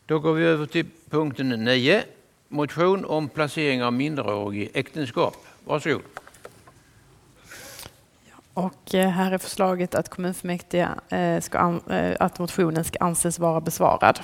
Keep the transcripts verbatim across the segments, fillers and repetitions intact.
Då går vi över till punkten nio. Motion om placering av minderårig i äktenskap. Varsågod. Och här är förslaget att kommunfullmäktige ska, att motionen ska anses vara besvarad.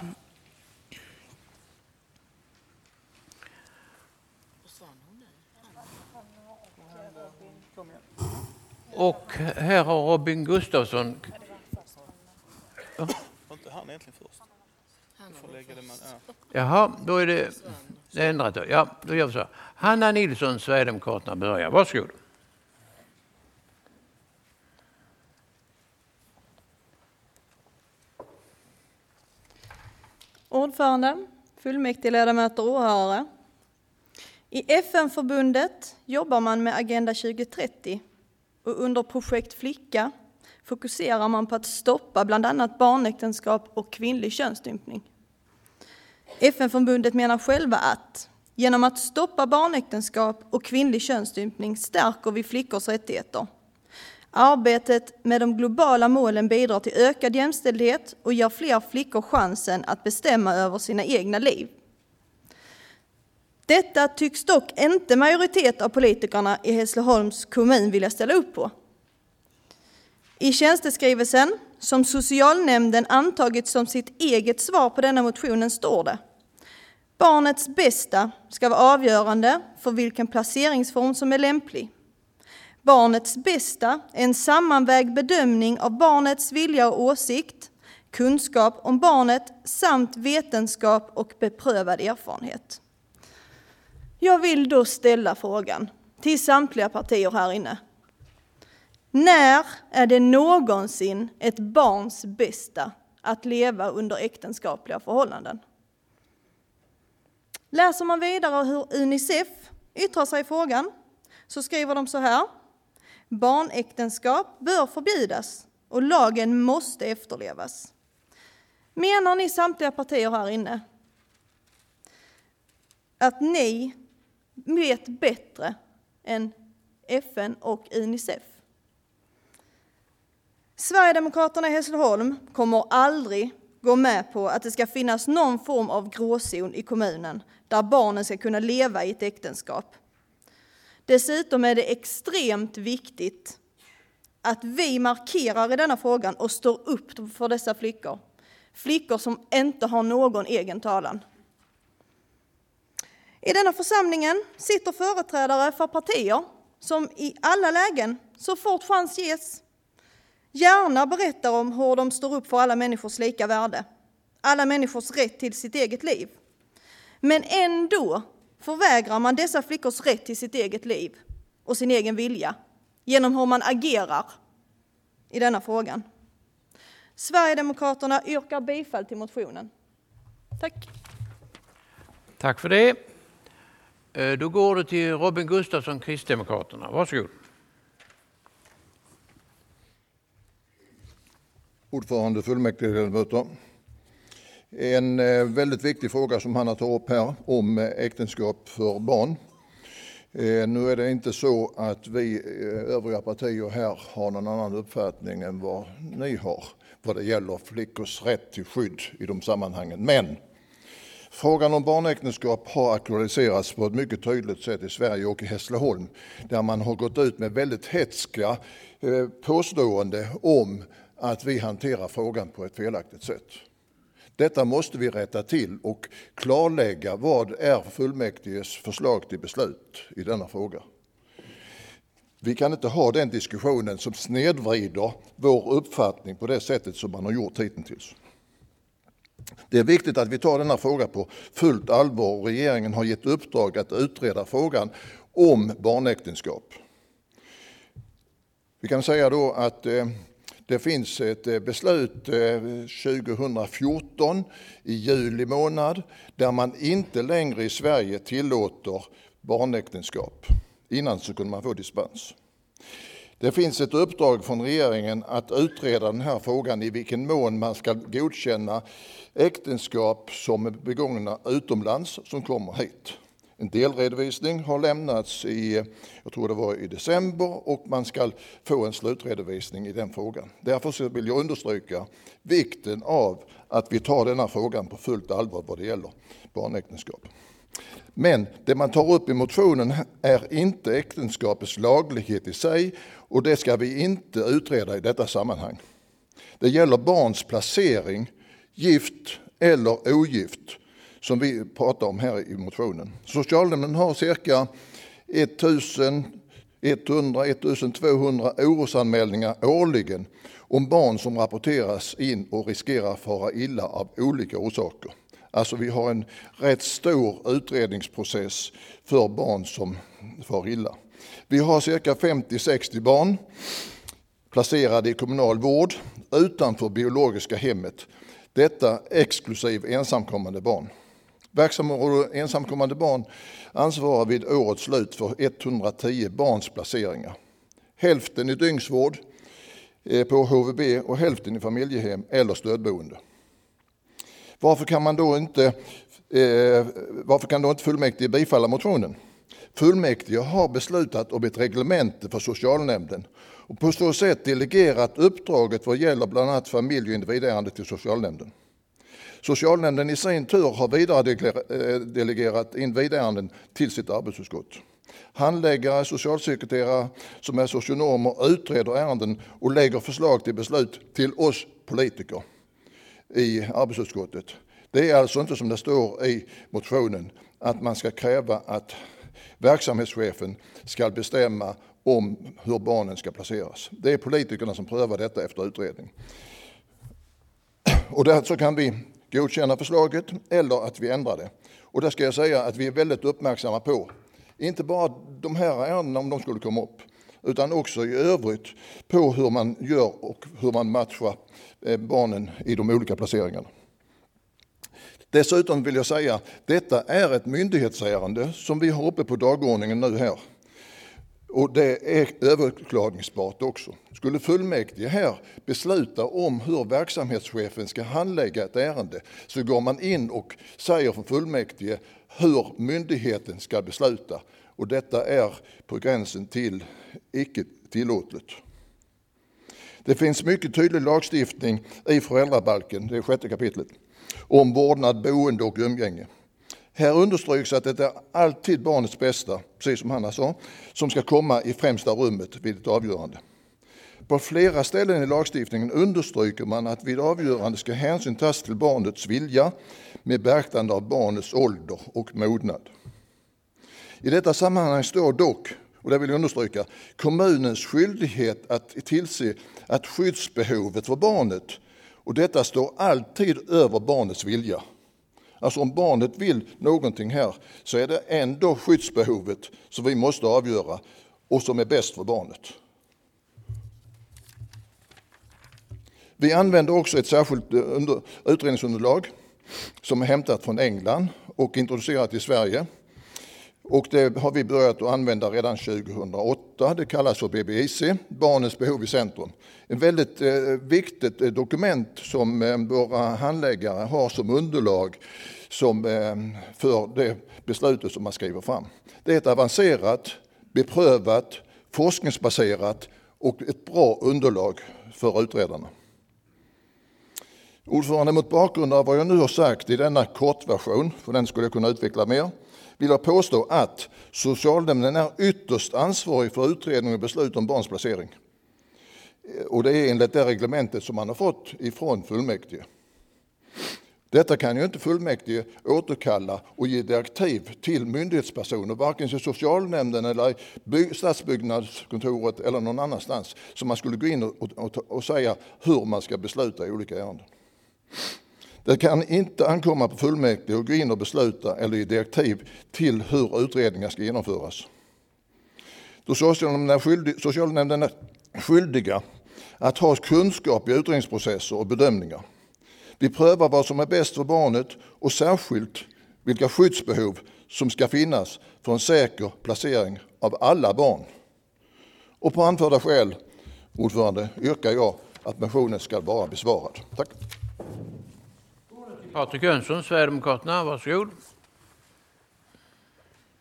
Och här har Robin Gustafsson... Ja. Han egentligen först. Får lägga det man, ja. Jaha, då är det, det ändrat. Ja, då gör vi så. Hanna Nilsson, Sverigedemokraterna, börjar. Varsågod. Ordförande, fullmäktige ledamöter och åhörare. I F N-förbundet jobbar man med Agenda tjugo trettio och under projekt Flicka fokuserar man på att stoppa bland annat barnäktenskap och kvinnlig könsstympning. F N-förbundet menar själva att genom att stoppa barnäktenskap och kvinnlig könsstympning stärker vi flickors rättigheter. Arbetet med de globala målen bidrar till ökad jämställdhet och ger fler flickor chansen att bestämma över sina egna liv. Detta tycks dock inte majoritet av politikerna i Hässleholms kommun vilja ställa upp på. I tjänsteskrivelsen som socialnämnden antagit som sitt eget svar på denna motionen står det: barnets bästa ska vara avgörande för vilken placeringsform som är lämplig. Barnets bästa är en sammanvägd bedömning av barnets vilja och åsikt, kunskap om barnet samt vetenskap och beprövad erfarenhet. Jag vill då ställa frågan till samtliga partier här inne. När är det någonsin ett barns bästa att leva under äktenskapliga förhållanden? Läser man vidare hur Unicef yttrar sig i frågan så skriver de så här: barnäktenskap bör förbjudas och lagen måste efterlevas. Menar ni samtliga partier här inne att ni vet bättre än F N och Unicef? Sverigedemokraterna i Hässleholm kommer aldrig gå med på att det ska finnas någon form av gråzon i kommunen där barnen ska kunna leva i ett äktenskap. Dessutom är det extremt viktigt att vi markerar i denna frågan och står upp för dessa flickor. Flickor som inte har någon egen talan. I denna församlingen sitter företrädare för partier som i alla lägen, så fort chans ges, gärna berättar om hur de står upp för alla människors lika värde. Alla människors rätt till sitt eget liv. Men ändå förvägrar man dessa flickors rätt till sitt eget liv och sin egen vilja genom hur man agerar i denna frågan. Sverigedemokraterna yrkar bifall till motionen. Tack. Tack för det. Då går det till Robin Gustafsson, Kristdemokraterna. Varsågod. Ordförande, fullmäktigeledamöter. En väldigt viktig fråga som han tar upp här om äktenskap för barn. Nu är det inte så att vi övriga partier här har någon annan uppfattning än vad ni har vad det gäller flickors rätt till skydd i de sammanhangen. Men frågan om barnäktenskap har aktualiserats på ett mycket tydligt sätt i Sverige och i Hässleholm, där man har gått ut med väldigt hetska påstående om att vi hanterar frågan på ett felaktigt sätt. Detta måste vi rätta till och klarlägga vad är fullmäktiges förslag till beslut i denna fråga. Vi kan inte ha den diskussionen som snedvrider vår uppfattning på det sättet som man har gjort hittills. Det är viktigt att vi tar denna fråga på fullt allvar och regeringen har gett uppdrag att utreda frågan om barnäktenskap. Vi kan säga då att eh, det finns ett beslut eh, tjugohundrafjorton i juli månad där man inte längre i Sverige tillåter barnäktenskap. Innan så kunde man få dispens. Det finns ett uppdrag från regeringen att utreda den här frågan i vilken mån man ska godkänna äktenskap som är begångna utomlands som kommer hit. En delredovisning har lämnats i, jag tror det var i december, och man ska få en slutredovisning i den frågan. Därför vill jag understryka vikten av att vi tar denna frågan på fullt allvar vad det gäller barnäktenskap. Men det man tar upp i motionen är inte äktenskapets laglighet i sig, och det ska vi inte utreda i detta sammanhang. Det gäller barns placering, gift eller ogift, som vi pratar om här i motionen. Socialnämnden har cirka elva hundra till tvåhundra orosanmälningar årligen om barn som rapporteras in och riskerar att fara illa av olika orsaker. Alltså vi har en rätt stor utredningsprocess för barn som far illa. Vi har cirka femtio till sextio barn placerade i kommunal vård utanför biologiska hemmet. Detta exklusive ensamkommande barn. Verksamma ensamkommande barn ansvarar vid årets slut för etthundratio barns placeringar. Hälften i dygnsvård på H V B och hälften i familjehem eller stödboende. Varför kan man då inte, eh, varför kan då inte fullmäktige bifalla motionen? Fullmäktige har beslutat om ett reglemente för socialnämnden och på så sätt delegerat uppdraget vad gäller bland annat familj- och individärende till socialnämnden. Socialnämnden i sin tur har vidare delegerat individärenden till sitt arbetsutskott. Handläggare, socialsekreterare som är socionomer utreder ärenden och lägger förslag till beslut till oss politiker i arbetsutskottet. Det är alltså inte som det står i motionen att man ska kräva att verksamhetschefen ska bestämma om hur barnen ska placeras. Det är politikerna som prövar detta efter utredning. Och därför kan vi godkänna förslaget eller att vi ändrar det. Och där ska jag säga att vi är väldigt uppmärksamma på, inte bara de här ärendena om de skulle komma upp, utan också i övrigt på hur man gör och hur man matchar barnen i de olika placeringarna. Dessutom vill jag säga att detta är ett myndighetsärende som vi har uppe på dagordningen nu här. Och det är överklagningsbart också. Skulle fullmäktige här besluta om hur verksamhetschefen ska handlägga ett ärende, så går man in och säger från fullmäktige hur myndigheten ska besluta. Och detta är på gränsen till icke tillåtligt. Det finns mycket tydlig lagstiftning i föräldrabalken, det är sjätte kapitlet, om vårdnad, boende och umgänge. Här understryks att det är alltid barnets bästa, precis som Hanna sa, som ska komma i främsta rummet vid ett avgörande. På flera ställen i lagstiftningen understryker man att vid avgörande ska hänsyn tas till barnets vilja med beaktande av barnets ålder och mognad. I detta sammanhang står dock, och det vill jag understryka, kommunens skyldighet att tillse att skyddsbehovet för barnet, och detta står alltid över barnets vilja. Alltså om barnet vill någonting här så är det ändå skyddsbehovet som vi måste avgöra och som är bäst för barnet. Vi använder också ett särskilt utredningsunderlag som är hämtat från England och introducerat i Sverige. Och det har vi börjat att använda redan tjugohundraåtta. Det kallas för B B I C, Barnens behov i centrum. En väldigt eh, viktigt eh, dokument som eh, våra handläggare har som underlag som, eh, för det beslutet som man skriver fram. Det är ett avancerat, beprövat, forskningsbaserat och ett bra underlag för utredarna. Ordförande, mot bakgrund av vad jag nu har sagt i denna kortversion, för den skulle jag kunna utveckla mer, vill jag påstå att socialnämnden är ytterst ansvarig för utredning och beslut om barns placering. Och det är enligt det reglementet som man har fått ifrån fullmäktige. Detta kan ju inte fullmäktige återkalla och ge direktiv till myndighetspersoner, varken till socialnämnden eller stadsbyggnadskontoret eller någon annanstans, som man skulle gå in och, och, och säga hur man ska besluta i olika ärenden. Det kan inte ankomma på fullmäktige att gå in och besluta eller ge direktiv till hur utredningar ska genomföras. Då socialnämnden är, skyldig, socialnämnden är skyldiga att ha kunskap i utredningsprocesser och bedömningar. Vi prövar vad som är bäst för barnet och särskilt vilka skyddsbehov som ska finnas för en säker placering av alla barn. Och på anförda skäl, ordförande, yrkar jag att motionen ska vara besvarad. Tack. Patrik Jönsson, Sverigedemokraterna, varsågod.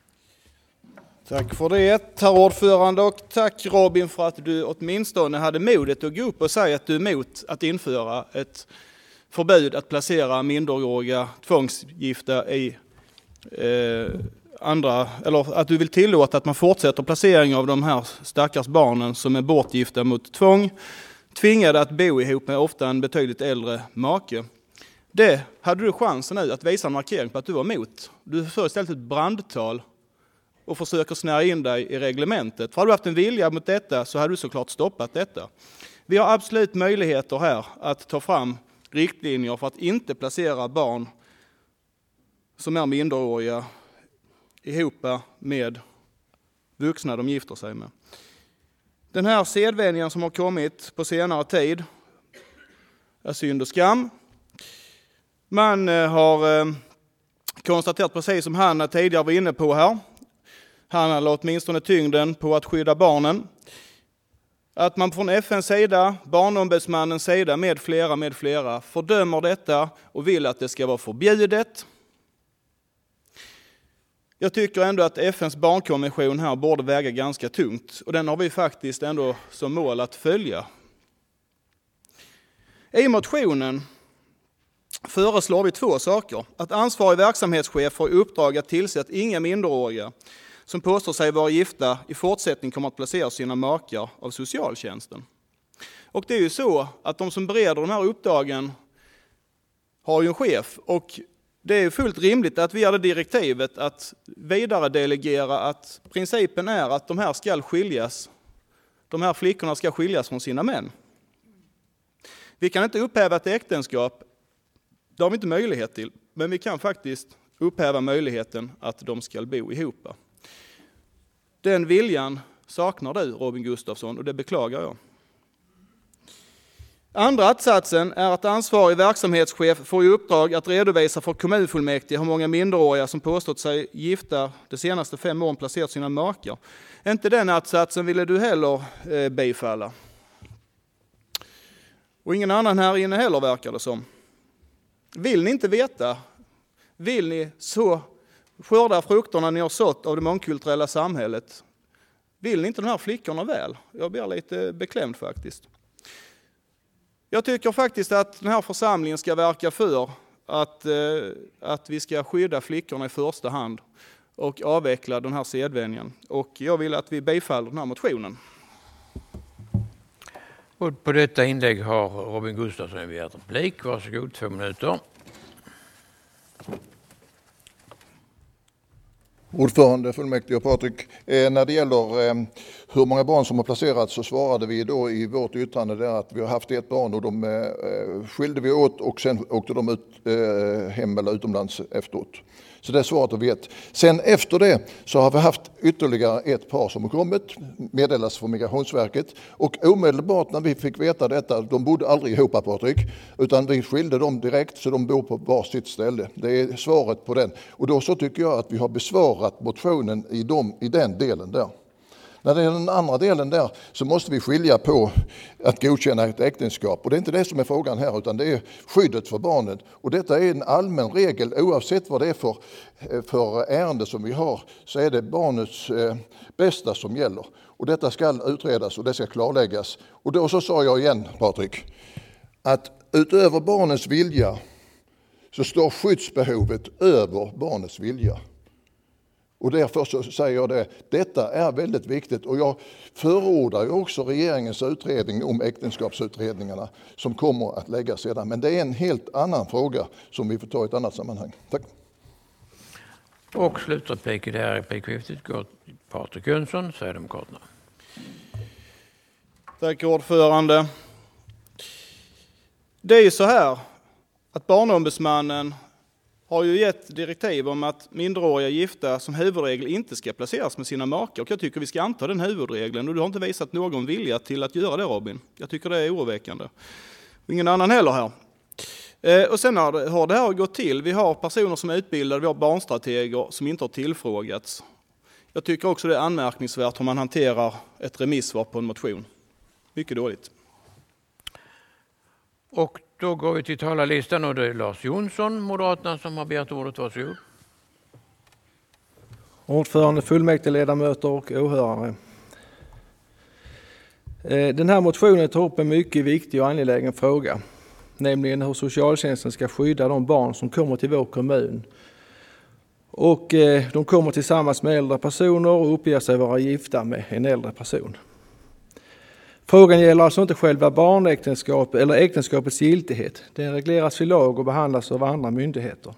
Tack för det, herr ordförande, och tack Robin för att du åtminstone hade modet att gå upp och säga att du är emot att införa ett förbud att placera minderåriga tvångsgifta i eh, andra, eller att du vill tillåta att man fortsätter placering av de här stackars barnen som är bortgifta mot tvång, tvingade att bo ihop med ofta en betydligt äldre make. Det hade du chansen nu att visa en markering på att du var emot. Du för istället ett brandtal och försöker snära in dig i reglementet. För hade du haft en vilja mot detta så hade du såklart stoppat detta. Vi har absolut möjligheter här att ta fram riktlinjer för att inte placera barn som är minderåriga ihop med vuxna de gifter sig med. Den här sedvänjan som har kommit på senare tid är synd och skam. Man har konstaterat, precis som Hanna tidigare var inne på här, Hanna la åtminstone tyngden på att skydda barnen, att man från F N:s sida, barnombudsmannens sida med flera, med flera fördömer detta och vill att det ska vara förbjudet. Jag tycker ändå att F N:s barnkonvention här borde väga ganska tungt, och den har vi faktiskt ändå som mål att följa. I motionen föreslår vi två saker. Att ansvarig verksamhetschef får i uppdrag att tillse att inga minderåriga som påstår sig vara gifta i fortsättning kommer att placera sina makar av socialtjänsten. Och det är ju så att de som bereder de här uppdragen har ju en chef, och det är fullt rimligt att vi har det direktivet att vidare delegera att principen är att de här ska skiljas, de här flickorna ska skiljas från sina män. Vi kan inte upphäva ett äktenskap, det har vi inte möjlighet till, men vi kan faktiskt upphäva möjligheten att de ska bo ihop. Den viljan saknar du, Robin Gustafsson, och det beklagar jag. Andra attsatsen är att ansvarig verksamhetschef får i uppdrag att redovisa för kommunfullmäktige hur många minderåriga som påstått sig gifta de senaste fem åren placerat sina makar. Inte den attsatsen ville du heller eh, bifalla. Och ingen annan här inne heller, verkar det som. Vill ni inte veta? Vill ni så skörda frukterna ni har sått av det mångkulturella samhället? Vill ni inte de här flickorna väl? Jag blir lite beklämd faktiskt. Jag tycker faktiskt att den här församlingen ska verka för att, eh, att vi ska skydda flickorna i första hand och avveckla den här sedvänjan. Och jag vill att vi bifaller den här motionen. Och på detta inlägg har Robin Gustafsson begärt replik. Varsågod, två minuter. Ordförande, fullmäktige och Patrik, eh, när det gäller eh, hur många barn som har placerats så svarade vi då i vårt yttrande där att vi har haft ett barn och de eh, skilde vi åt och sen åkte de ut eh, hem eller utomlands efteråt. Så det är svaret att vi vet. Sen efter det så har vi haft ytterligare ett par som har kommit, meddelas från Migrationsverket, och omedelbart när vi fick veta detta, de bodde aldrig ihop, Patrik, utan vi skilde dem direkt så de bor på var sitt ställe. Det är svaret på den. Och då så tycker jag att vi har besvarat motionen i, dem, i den delen där. När det är den andra delen där så måste vi skilja på att godkänna ett äktenskap. Och det är inte det som är frågan här, utan det är skyddet för barnet. Och detta är en allmän regel, oavsett vad det är för, för ärende som vi har, så är det barnets eh, bästa som gäller. Och detta ska utredas och det ska klarläggas. Och då så sa jag igen, Patrik, att utöver barnets vilja så står skyddsbehovet över barnets vilja. Och därför så säger jag det, detta är väldigt viktigt, och jag förordar ju också regeringens utredning om äktenskapsutredningarna som kommer att läggas sedan. Men det är en helt annan fråga som vi får ta i ett annat sammanhang. Tack. Och slutreplik i det här replikskiftet går till Patrik Jönsson, Sverigedemokraterna. Tack ordförande. Det är ju så här att barnombudsmannen har ju gett direktiv om att minderåriga gifta som huvudregel inte ska placeras med sina makar. Och jag tycker vi ska anta den huvudregeln. Och du har inte visat någon vilja till att göra det, Robin. Jag tycker det är oroväckande. Ingen annan heller här. Eh, och sen har det, har det här gått till. Vi har personer som är utbildade, vi har barnstrateger som inte har tillfrågats. Jag tycker också det är anmärkningsvärt hur man hanterar ett remissvar på en motion. Mycket dåligt. Och då går vi till talarlistan, och det är Lars Jonsson, Moderaterna, som har begärt ordet. Varsågod. Ordförande, fullmäktigeledamöter och åhörare. Den här motionen tar upp en mycket viktig och angelägen fråga, nämligen hur socialtjänsten ska skydda de barn som kommer till vår kommun. Och de kommer tillsammans med äldre personer och uppger sig vara gifta med en äldre person. Frågan gäller alltså inte själva barnäktenskap eller äktenskapets giltighet. Den regleras i lag och behandlas av andra myndigheter.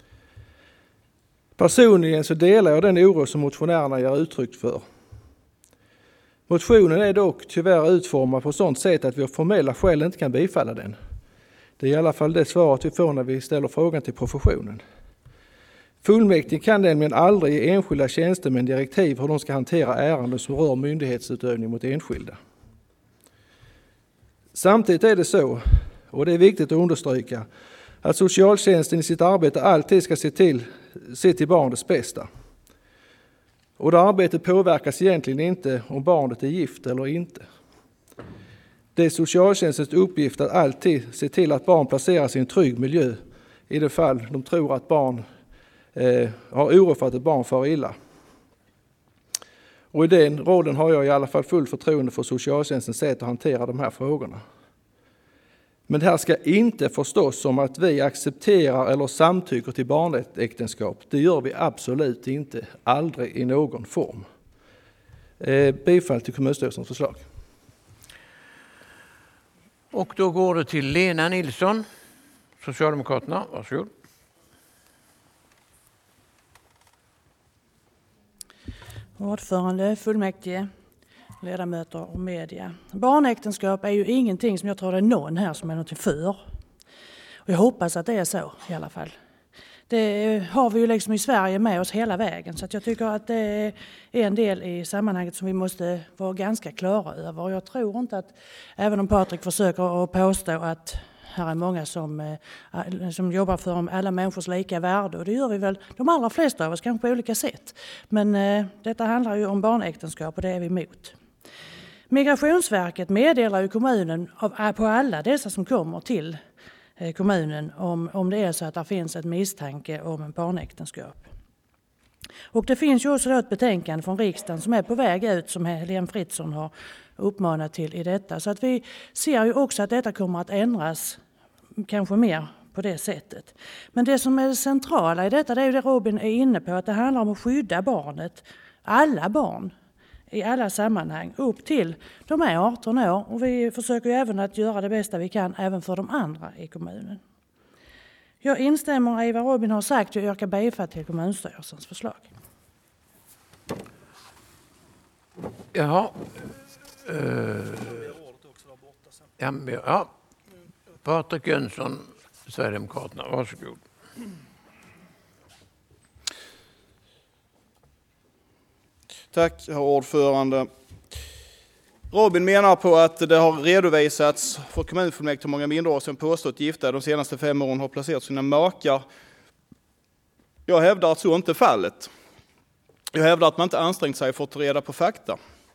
Personligen så delar jag den oro som motionärerna ger uttryck för. Motionen är dock tyvärr utformad på sådant sätt att vi av formella skäl inte kan bifalla den. Det är i alla fall det svaret vi får när vi ställer frågan till professionen. Fullmäktige kan nämligen aldrig ge enskilda tjänstemän direktiv hur de ska hantera ärenden som rör myndighetsutövning mot enskilda. Samtidigt är det så, och det är viktigt att understryka, att socialtjänsten i sitt arbete alltid ska se till, se till barnets bästa. Och det arbetet påverkas egentligen inte om barnet är gift eller inte. Det är socialtjänstens uppgift att alltid se till att barn placeras i en trygg miljö i det fall de tror att barn eh, har oro för att ett barn far illa. Och i den rollen har jag i alla fall full förtroende för socialtjänstens sätt att hantera de här frågorna. Men det här ska inte förstås som att vi accepterar eller samtycker till barnäktenskap. Det gör vi absolut inte, aldrig i någon form. Eh, bifall till kommunstyrelsens förslag. Och då går det till Lena Nilsson, Socialdemokraterna. Varsågod. Ordförande, fullmäktige, ledamöter och media. Barnäktenskap är ju ingenting som jag tror det är någon här som är något för. Och jag hoppas att det är så i alla fall. Det har vi ju liksom i Sverige med oss hela vägen. Så att jag tycker att det är en del i sammanhanget som vi måste vara ganska klara över. Och jag tror inte att, även om Patrik försöker att påstå att här är många som, som jobbar för alla människors lika värde. Och det gör vi väl de allra flesta av oss, kanske på olika sätt. Men eh, detta handlar ju om barnäktenskap och det är vi emot. Migrationsverket meddelar ju kommunen av, på alla dessa som kommer till eh, kommunen om, om det är så att det finns ett misstanke om en barnäktenskap. Och det finns ju också ett betänkande från riksdagen som är på väg ut som Helene Fritzon har uppmanat till i detta. Så att vi ser ju också att detta kommer att ändras kanske mer på det sättet. Men det som är det centrala i detta, det är ju det Robin är inne på, att det handlar om att skydda barnet, alla barn i alla sammanhang upp till de är arton år. Och vi försöker ju även att göra det bästa vi kan även för de andra i kommunen. Jag instämmer i vad Robin har sagt och yrkar bifall till kommunstyrelsens förslag. Jaha. Uh, ja, ja. Patrik Jönsson, Sverigedemokraterna, varsågod. Tack, herr ordförande. Robin menar på att det har redovisats för kommunfullmäktige hur många minderåriga som påstått gifta de senaste fem åren har placerat sina makar. Jag hävdar att så inte är fallet. Jag hävdar att man inte ansträngt sig för att ta reda på fakta.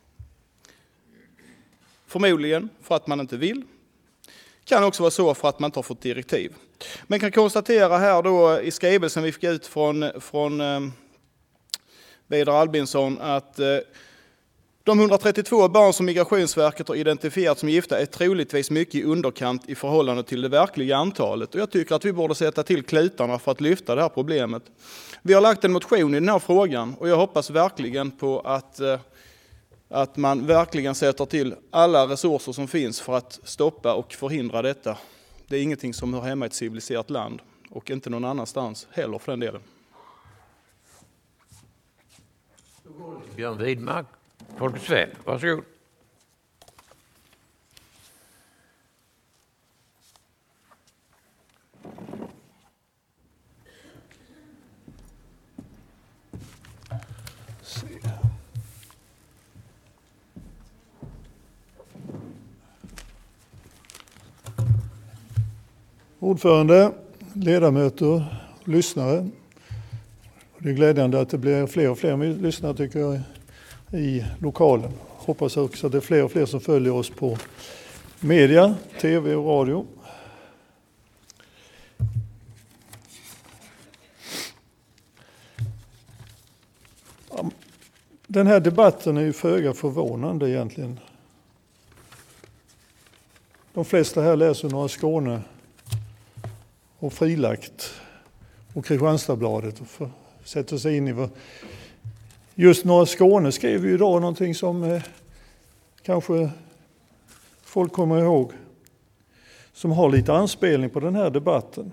Förmodligen för att man inte vill. Kan också vara så för att man inte har fått direktiv. Men kan konstatera här då i skrivelsen vi fick ut från, från eh, Vidar Albinsson att eh, de hundratrettiotvå barn som Migrationsverket har identifierat som gifta är troligtvis mycket i underkant i förhållande till det verkliga antalet. Och jag tycker att vi borde sätta till klutarna för att lyfta det här problemet. Vi har lagt en motion i den här frågan och jag hoppas verkligen på att, eh, att man verkligen sätter till alla resurser som finns för att stoppa och förhindra detta. Det är ingenting som hör hemma i ett civiliserat land och inte någon annanstans heller för den delen. Björn Widmark, Folkets väl, varsågod. Ordförande, ledamöter, lyssnare. Det är glädjande att det blir fler och fler lyssnare tycker jag i lokalen. Hoppas också att det är fler och fler som följer oss på media, tv och radio. Den här debatten är ju föga förvånande egentligen. De flesta här läser Norra Skåne och Frilagt och Kristianstadsbladet och för, sätter sig in i vad... Just Norra Skåne skrev ju idag någonting som eh, kanske folk kommer ihåg, som har lite anspelning på den här debatten.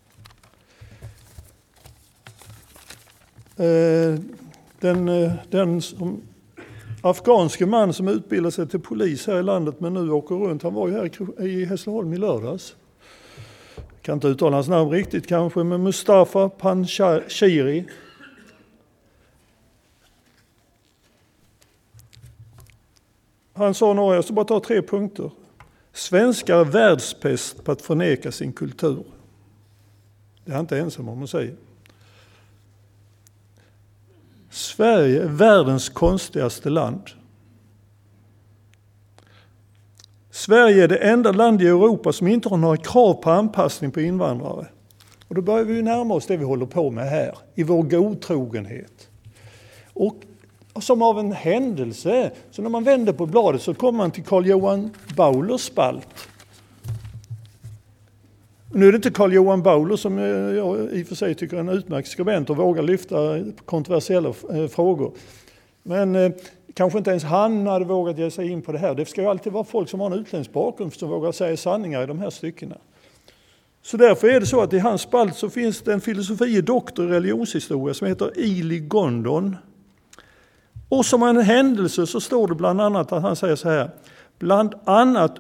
Eh, den, eh, den som, afghanske man som utbildade sig till polis här i landet men nu åker runt, han var ju här i, i Hässleholm i lördags. Kan inte uttala hans namn riktigt kanske, men Mustafa Panshiri. Han sa några, jag ska bara ta tre punkter. Svenskar är världspest på att förneka sin kultur. Det är han inte ensam om att säga. Sverige är världens konstigaste land. Sverige är det enda land i Europa som inte har några krav på anpassning på invandrare. Och då börjar vi ju närma oss det vi håller på med här, i vår godtrogenhet. Och som av en händelse, så när man vänder på bladet så kommer man till Carl Johan Baulers spalt. Nu är det inte Carl Johan Bauler som jag i och för sig tycker är en utmärkt skribent och vågar lyfta kontroversiella frågor. Men eh, kanske inte ens han hade vågat ge sig in på det här. Det ska ju alltid vara folk som har en utländsk bakgrund som vågar säga sanningar i de här styckena. Så därför är det så att i hans spalt så finns det en filosofie doktor i religionshistoria som heter Ili Gondon. Och som en händelse så står det bland annat att han säger så här. Bland annat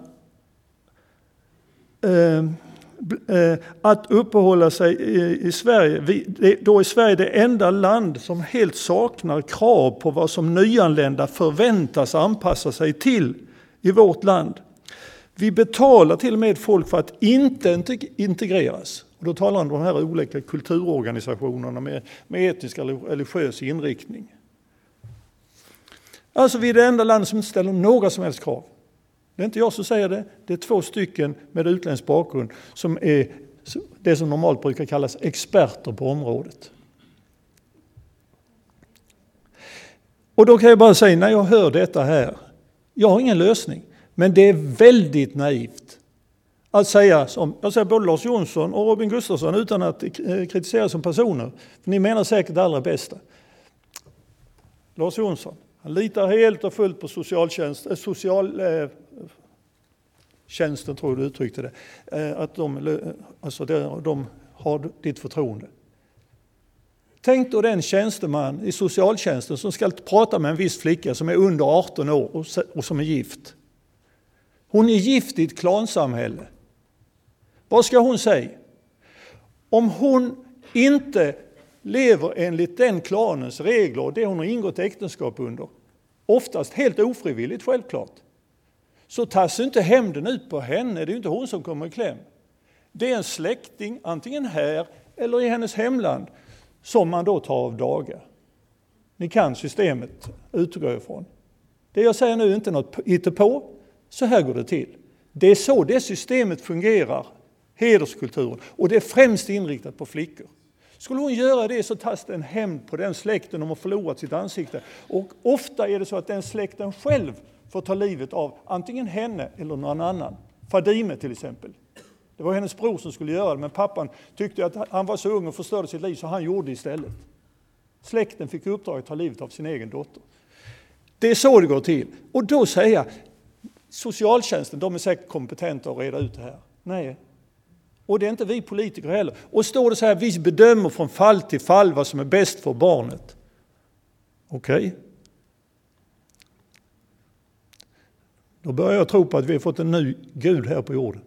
eh, eh, att uppehålla sig i, i Sverige. Vi, det, då är Sverige det enda land som helt saknar krav på vad som nyanlända förväntas anpassa sig till i vårt land. Vi betalar till och med folk för att inte integreras. Och då talar han om de här olika kulturorganisationerna med, med etnisk eller religiös inriktning. Alltså vi är det enda land som inte ställer några som helst krav. Det är inte jag som säger det. Det är två stycken med utländsk bakgrund som är det som normalt brukar kallas experter på området. Och då kan jag bara säga, när jag hör detta här, jag har ingen lösning. Men det är väldigt naivt att säga som, jag säger både Lars Jonsson och Robin Gustafsson utan att kritisera som personer. För ni menar säkert det allra bästa. Lars Jonsson, han litar helt och fullt på socialtjänst, eh, social, eh, tjänsten, tror jag du uttryckte det. Eh, att de, alltså de, de har ditt förtroende. Tänk då den tjänsteman i socialtjänsten som ska prata med en viss flicka som är under arton år och, och som är gift. Hon är gift i ett klansamhälle. Vad ska hon säga? Om hon inte lever enligt den klanens regler och det hon har ingått äktenskap under, oftast helt ofrivilligt självklart, så tas inte hämnden ut på henne. Det är inte hon som kommer i kläm. Det är en släkting, antingen här eller i hennes hemland, som man då tar av dagar. Ni kan systemet utgå ifrån. Det jag säger nu är inte något hittepå. Så här går det till. Det är så det systemet fungerar, hederskulturen. Och det är främst inriktat på flickor. Skulle hon göra det så tas det en hämnd på den släkten om hon förlorat sitt ansikte. Och ofta är det så att den släkten själv får ta livet av antingen henne eller någon annan. Fadime till exempel. Det var hennes bror som skulle göra det, men pappan tyckte att han var så ung och förstörde sitt liv så han gjorde det istället. Släkten fick uppdrag att ta livet av sin egen dotter. Det är så det går till. Och då säger jag, socialtjänsten, de är säkert kompetenta att reda ut det här. Nej. Och det är inte vi politiker heller. Och står det så här, vi bedömer från fall till fall vad som är bäst för barnet. Okej. Okay. Då börjar jag tro på att vi har fått en ny Gud här på jorden.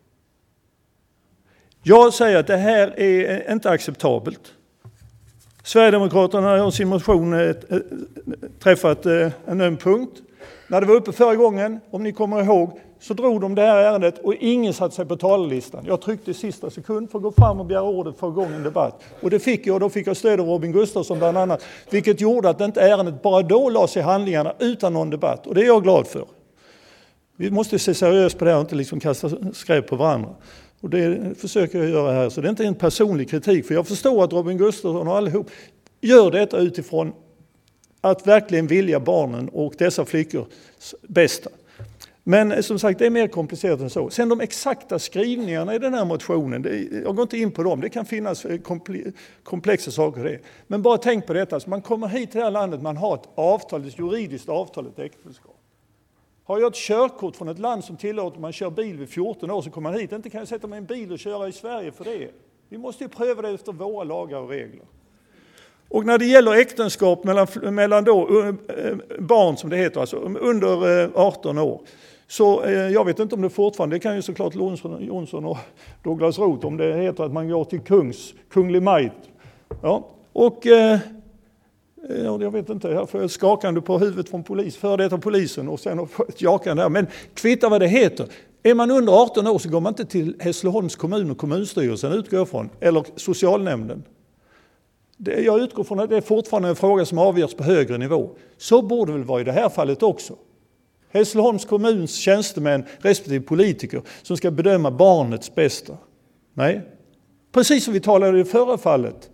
Jag säger att det här är inte acceptabelt. Sverigedemokraterna har i sin motion träffat en öm punkt. När det var uppe förra gången, om ni kommer ihåg, så drog de det här ärendet och ingen satte sig på talarlistan. Jag tryckte i sista sekund för att gå fram och begära ordet för att gå en debatt. Och det fick jag, och då fick jag stöd av Robin Gustafsson bland annat. Vilket gjorde att inte ärendet bara då lades i handlingarna utan någon debatt. Och det är jag glad för. Vi måste se seriöst på det här och inte liksom kasta skräp på varandra. Och det försöker jag göra här. Så det är inte en personlig kritik. För jag förstår att Robin Gustafsson och allihop gör detta utifrån att verkligen vilja barnen och dessa flickors bästa. Men som sagt, det är mer komplicerat än så. Sen de exakta skrivningarna i den här motionen, det, jag går inte in på dem, det kan finnas komple- komplexa saker i det. Men bara tänk på detta, så man kommer hit till det här landet, man har ett avtal, ett juridiskt avtal, ett äktenskap. Har jag ett körkort från ett land som tillåter man kör bil vid fjorton år, så kommer man hit. Inte kan jag sätta mig i en bil och köra i Sverige för det. Vi måste ju pröva det efter våra lagar och regler. Och när det gäller äktenskap mellan, mellan då, barn som det heter, alltså under arton år, så eh, jag vet inte om det fortfarande, det kan ju såklart Jonsson, Jonsson och Douglas Roth, om det heter att man går till kungs, kunglig majt. Ja, och eh, jag vet inte, jag får ett skakande på huvudet från polis, för detta polisen och sen ett jakande där. Men kvittar vad det heter. Är man under arton år så går man inte till Hässleholms kommun och kommunstyrelsen, utgår från, eller socialnämnden. Det, jag utgår från att det är fortfarande en fråga som avgörs på högre nivå. Så borde det väl vara i det här fallet också. Hässleholms kommuns tjänstemän respektive politiker som ska bedöma barnets bästa. Nej, precis som vi talade i det förra fallet.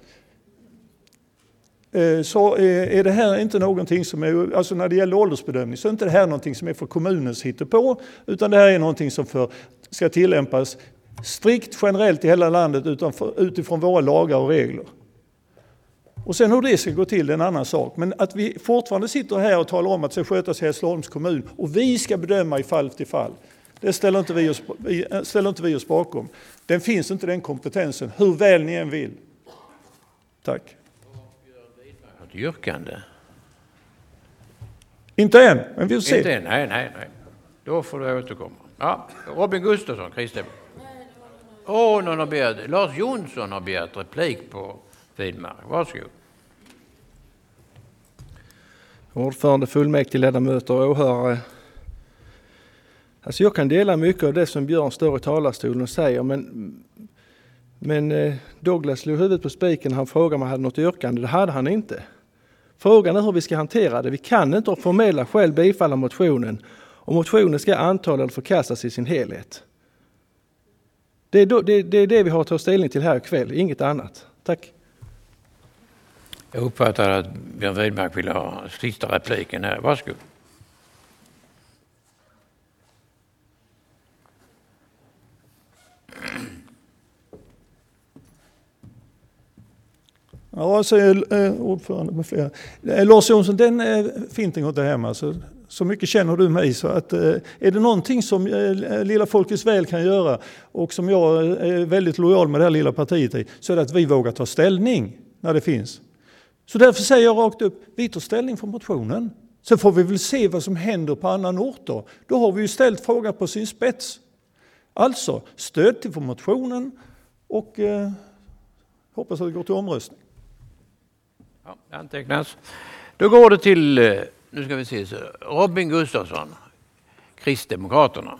Så är det här inte någonting som är, alltså när det gäller åldersbedömning, så är inte det här någonting som är för kommunens hittepå, utan det här är någonting som för, ska tillämpas strikt generellt i hela landet utanför, utifrån våra lagar och regler. Och sen hur det ska gå till är en annan sak. Men att vi fortfarande sitter här och talar om att det ska skötas i Hässleholms kommun och vi ska bedöma i fall till fall, det ställer inte vi oss, ställer inte vi oss bakom. Den finns inte, den kompetensen, hur väl ni än vill. Tack. Ett yrkande? Inte än, men vi får se. Inte än, nej, nej, nej. Då får du återkomma. Ja, Robin Gustafsson, Kristdemokraterna. Åh, oh, någon har begärt, Lars Jonsson har begärt replik på Widmark. Varsågod. Ordförande, fullmäktige, ledamöter och åhörare. Alltså jag kan dela mycket av det som Björn står i talarstolen och säger, men, men eh, Douglas slog huvudet på spiken. Han frågade om han hade något yrkande. Det hade han inte. Frågan är hur vi ska hantera det. Vi kan inte av formella skäl bifalla motionen, och motionen ska antas eller förkastas i sin helhet. Det är, då, det, det är det vi har att ta ställning till här ikväll, inget annat. Tack. Jag uppfattar att Björn Widmark vill ha sista repliken här. Varsågod. Ja, säger eh, ordförande med flera. Eh, Lars Jonsson, den är fint att gå hem. Alltså. Så mycket känner du mig, så att eh, är det någonting som eh, Lilla Folkets väl kan göra och som jag är väldigt lojal med det här lilla partiet i, så är det att vi vågar ta ställning när det finns. Så därför säger jag rakt upp, vi tar ställning för motionen. Så får vi väl se vad som händer på annan ort då. Då har vi ju ställt frågan på sin spets. Alltså, stöd till för motionen och eh, hoppas att det går till omröstning. Ja, det antecknas. Då går det till, nu ska vi se, så Robin Gustafsson, Kristdemokraterna.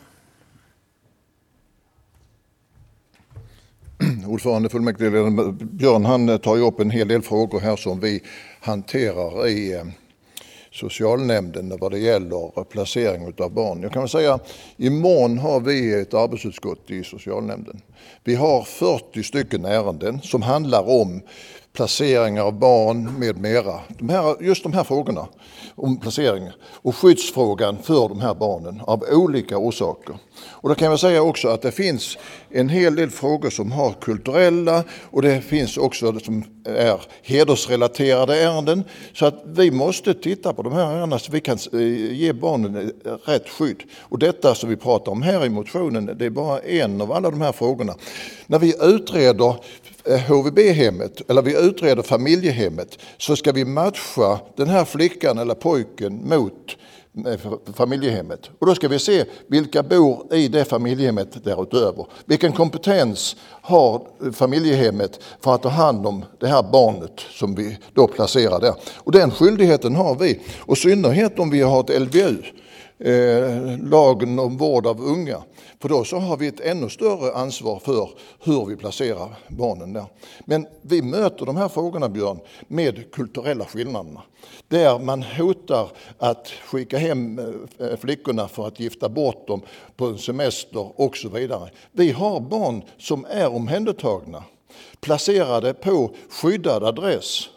Ordförande fullmäktige Björn, han tar ju upp en hel del frågor här som vi hanterar i socialnämnden vad det gäller placering av barn. Jag kan väl säga, imorgon har vi ett arbetsutskott i socialnämnden. Vi har fyrtio stycken ärenden som handlar om placeringar av barn med mera. De här, just de här frågorna om placeringar och skyddsfrågan för de här barnen av olika orsaker. Och då kan jag säga också att det finns en hel del frågor som har kulturella, och det finns också som är hedersrelaterade ärenden. Så att vi måste titta på de här ärendena så vi kan ge barnen rätt skydd. Och detta som vi pratar om här i motionen, det är bara en av alla de här frågorna. När vi utreder H V B-hemmet eller vi utreder familjehemmet, så ska vi matcha den här flickan eller pojken mot familjehemmet. Och då ska vi se vilka bor i det familjehemmet därutöver. Vilken kompetens har familjehemmet för att ta hand om det här barnet som vi då placerar där. Och den skyldigheten har vi. Och synnerhet om vi har ett L B U, eh, lagen om vård av unga. För då så har vi ett ännu större ansvar för hur vi placerar barnen där. Men vi möter de här frågorna, Björn, med kulturella skillnaderna. Där man hotar att skicka hem flickorna för att gifta bort dem på en semester och så vidare. Vi har barn som är omhändertagna, placerade på skyddad adress.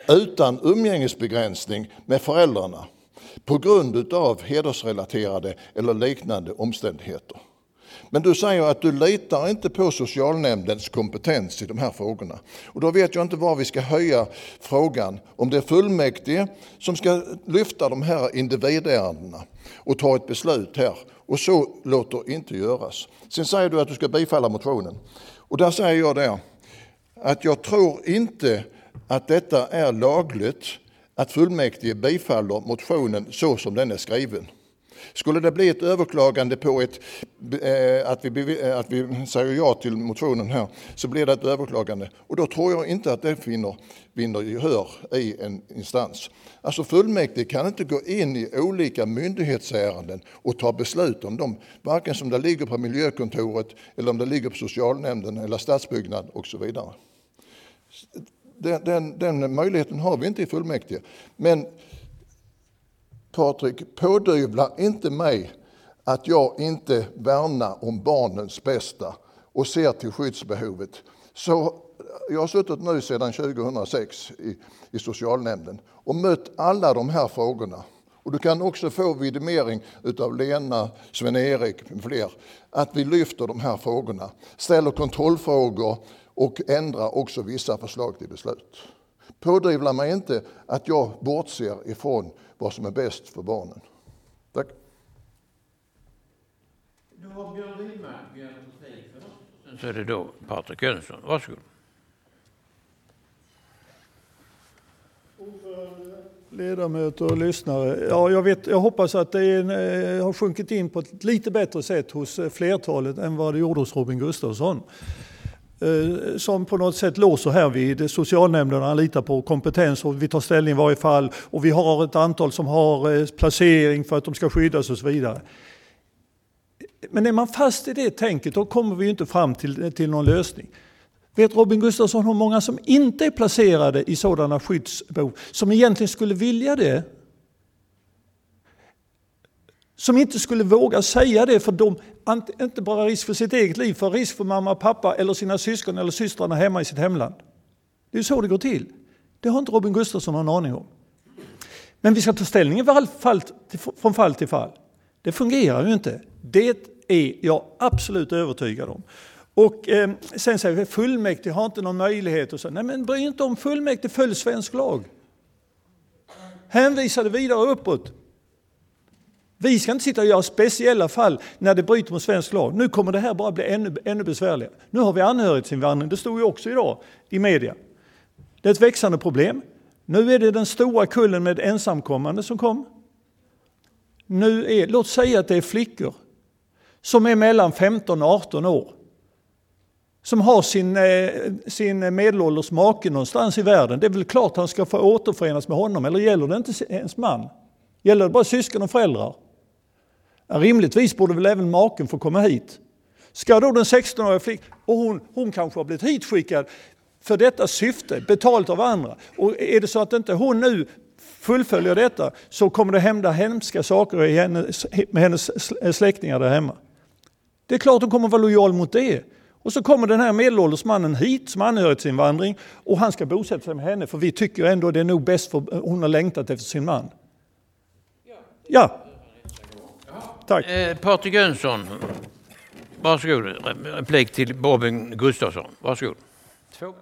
utan umgängesbegränsning med föräldrarna på grund av hedersrelaterade eller liknande omständigheter. Men du säger att du litar inte på socialnämndens kompetens i de här frågorna. Och då vet jag inte var vi ska höja frågan. Om det är fullmäktige som ska lyfta de här individärendena och ta ett beslut här. Och så låter inte göras. Sen säger du att du ska bifalla motionen. Och där säger jag det att jag tror inte att detta är lagligt att fullmäktige bifaller motionen så som den är skriven. Skulle det bli ett överklagande på ett, eh, att, vi, eh, att vi säger ja till motionen här, så blir det ett överklagande. Och då tror jag inte att det vinner, vinner gehör i en instans. Alltså fullmäktige kan inte gå in i olika myndighetsärenden och ta beslut om dem. Varken som det ligger på miljökontoret eller om det ligger på socialnämnden eller stadsbyggnad och så vidare. Den, den, den möjligheten har vi inte i fullmäktige. Men Patrik, pådyvla inte mig att jag inte värnar om barnens bästa och ser till skyddsbehovet. Så jag har suttit nu sedan tjugohundrasex i, i socialnämnden och mött alla de här frågorna. Och du kan också få vidimering utav Lena, Sven-Erik med fler, att vi lyfter de här frågorna, ställer kontrollfrågor och ändrar också vissa förslag till beslut. Pådrivla mig inte att jag bortser ifrån vad som är bäst för barnen. Tack. Då har Björn Wihlmark begärt replik för oss. Sen så är det då Patrik Jönsson. Varsågod. Ledamöter och lyssnare. Ja, jag, vet, jag hoppas att det är, har sjunkit in på ett lite bättre sätt hos flertalet än vad det gjorde hos Robin Gustafsson. Som på något sätt låser här vid socialnämnderna, litar på kompetens och vi tar ställning i varje fall och vi har ett antal som har placering för att de ska skyddas och så vidare. Men är man fast i det tänket, då kommer vi inte fram till, till någon lösning. Vet Robin Gustafsson hur många som inte är placerade i sådana skyddsbehov som egentligen skulle vilja det? Som inte skulle våga säga det för de, inte bara risk för sitt eget liv, för risk för mamma, pappa eller sina syskon eller systrarna hemma i sitt hemland. Det är så det går till. Det har inte Robin Gustafsson någon aning om. Men vi ska ta ställning i fall, från fall till fall. Det fungerar ju inte. Det är jag absolut övertygad om. Och eh, sen säger vi fullmäktige har inte någon möjlighet. Och så. Nej, men bry inte om fullmäktige följ svensk lag. Hänvisa det vidare uppåt. Vi ska inte sitta och göra speciella fall när det bryter mot svensk lag. Nu kommer det här bara bli ännu, ännu besvärligare. Nu har vi anhörighetsinvandring. Det stod ju också idag i media. Det är ett växande problem. Nu är det den stora kullen med ensamkommande som kom. Nu är, låt säga att det är flickor som är mellan femton och arton år. Som har sin, sin medelålders make någonstans i världen. Det är väl klart att han ska få återförenas med honom. Eller gäller det inte ens man? Gäller det bara syskon och föräldrar? Rimligtvis borde väl även maken få komma hit. Ska då den sexton-åriga flickan, och hon, hon kanske har blivit hitskickad för detta syfte, betalt av andra. Och är det så att inte hon nu fullföljer detta så kommer det hända hemska saker i hennes, med hennes släktingar där hemma. Det är klart att hon kommer vara lojal mot det. Och så kommer den här medelålders mannen hit som anhörighetsinvandring och han ska bosätta sig med henne för vi tycker ändå det är nog bäst för hon har längtat efter sin man. Ja. Tack. Eh, Patrik Jönsson, varsågod. Replik till Robin Gustafsson. Varsågod. Två.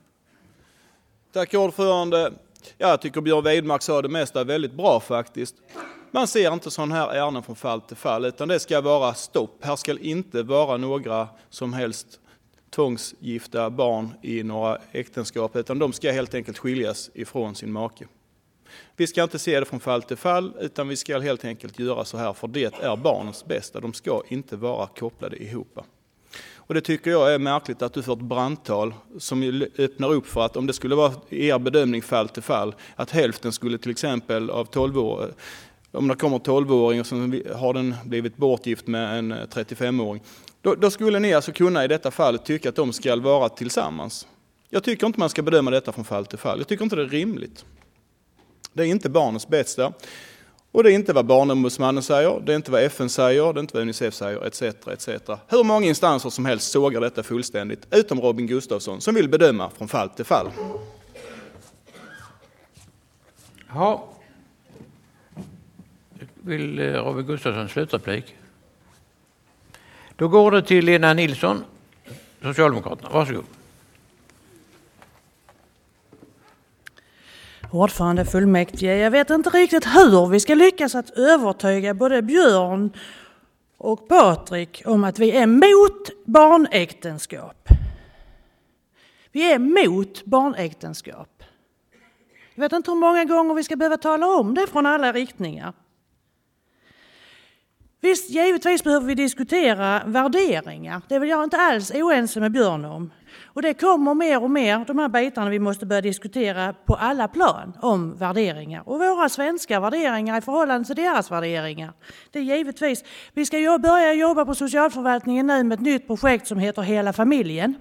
Tack ordförande. Ja, jag tycker Björn Wihlmark sa det mesta väldigt bra faktiskt. Man ser inte sån här ärenden från fall till fall utan det ska vara stopp. Här ska inte vara några som helst tvångsgifta barn i några äktenskap utan de ska helt enkelt skiljas ifrån sin make. Vi ska inte se det från fall till fall utan vi ska helt enkelt göra så här för det är barnens bästa. De ska inte vara kopplade ihop. Och det tycker jag är märkligt att du får ett brandtal som öppnar upp för att om det skulle vara er bedömning fall till fall att hälften skulle till exempel av tolv år, om det kommer tolv-åringar som har den blivit bortgift med en trettiofem-åring, då, då skulle ni alltså kunna i detta fall tycka att de ska vara tillsammans. Jag tycker inte man ska bedöma detta från fall till fall. Jag tycker inte det är rimligt. Det är inte barnens bästa. Och det är inte vad Barnombudsmannen säger, det är inte vad F N säger, det är inte vad Unicef säger, et cetera et cetera. Hur många instanser som helst sågar detta fullständigt, utom Robin Gustafsson som vill bedöma från fall till fall. Ja. Vill Robin Gustafsson slutreplik? Då går det till Lena Nilsson, Socialdemokraterna. Varsågod. Ordförande fullmäktige, jag vet inte riktigt hur vi ska lyckas att övertyga både Björn och Patrik om att vi är mot barnäktenskap. Vi är mot barnäktenskap. Jag vet inte hur många gånger vi ska behöva tala om det från alla riktningar. Visst, givetvis behöver vi diskutera värderingar. Det vill jag inte alls oense med Björn om. Och det kommer mer och mer, de här bitarna vi måste börja diskutera på alla plan om värderingar. Och våra svenska värderingar i förhållande till deras värderingar. Det är givetvis, vi ska börja jobba på socialförvaltningen nu med ett nytt projekt som heter Hela familjen.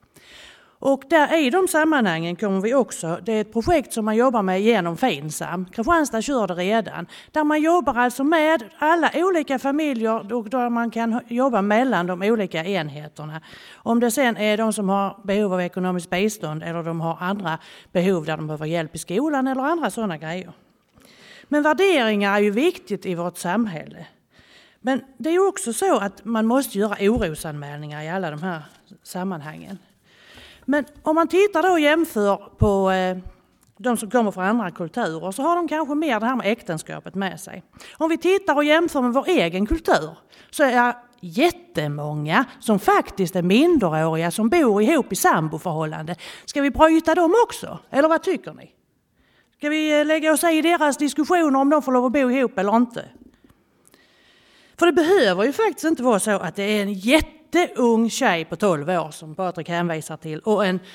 Och där i de sammanhangen kommer vi också, det är ett projekt som man jobbar med genom Finsam. Kristianstad kör det redan. Där man jobbar alltså med alla olika familjer och där man kan jobba mellan de olika enheterna. Om det sen är de som har behov av ekonomiskt bistånd eller de har andra behov där de behöver hjälp i skolan eller andra sådana grejer. Men värderingar är ju viktigt i vårt samhälle. Men det är ju också så att man måste göra orosanmälningar i alla de här sammanhangen. Men om man tittar då och jämför på eh, de som kommer från andra kulturer så har de kanske mer det här med äktenskapet med sig. Om vi tittar och jämför med vår egen kultur så är det jättemånga som faktiskt är minderåriga som bor ihop i samboförhållande. Ska vi bryta dem också? Eller vad tycker ni? Ska vi lägga oss i deras diskussioner om de får lov att bo ihop eller inte? För det behöver ju faktiskt inte vara så att det är en jätteung tjej på tolv år som Patrik hänvisar till och en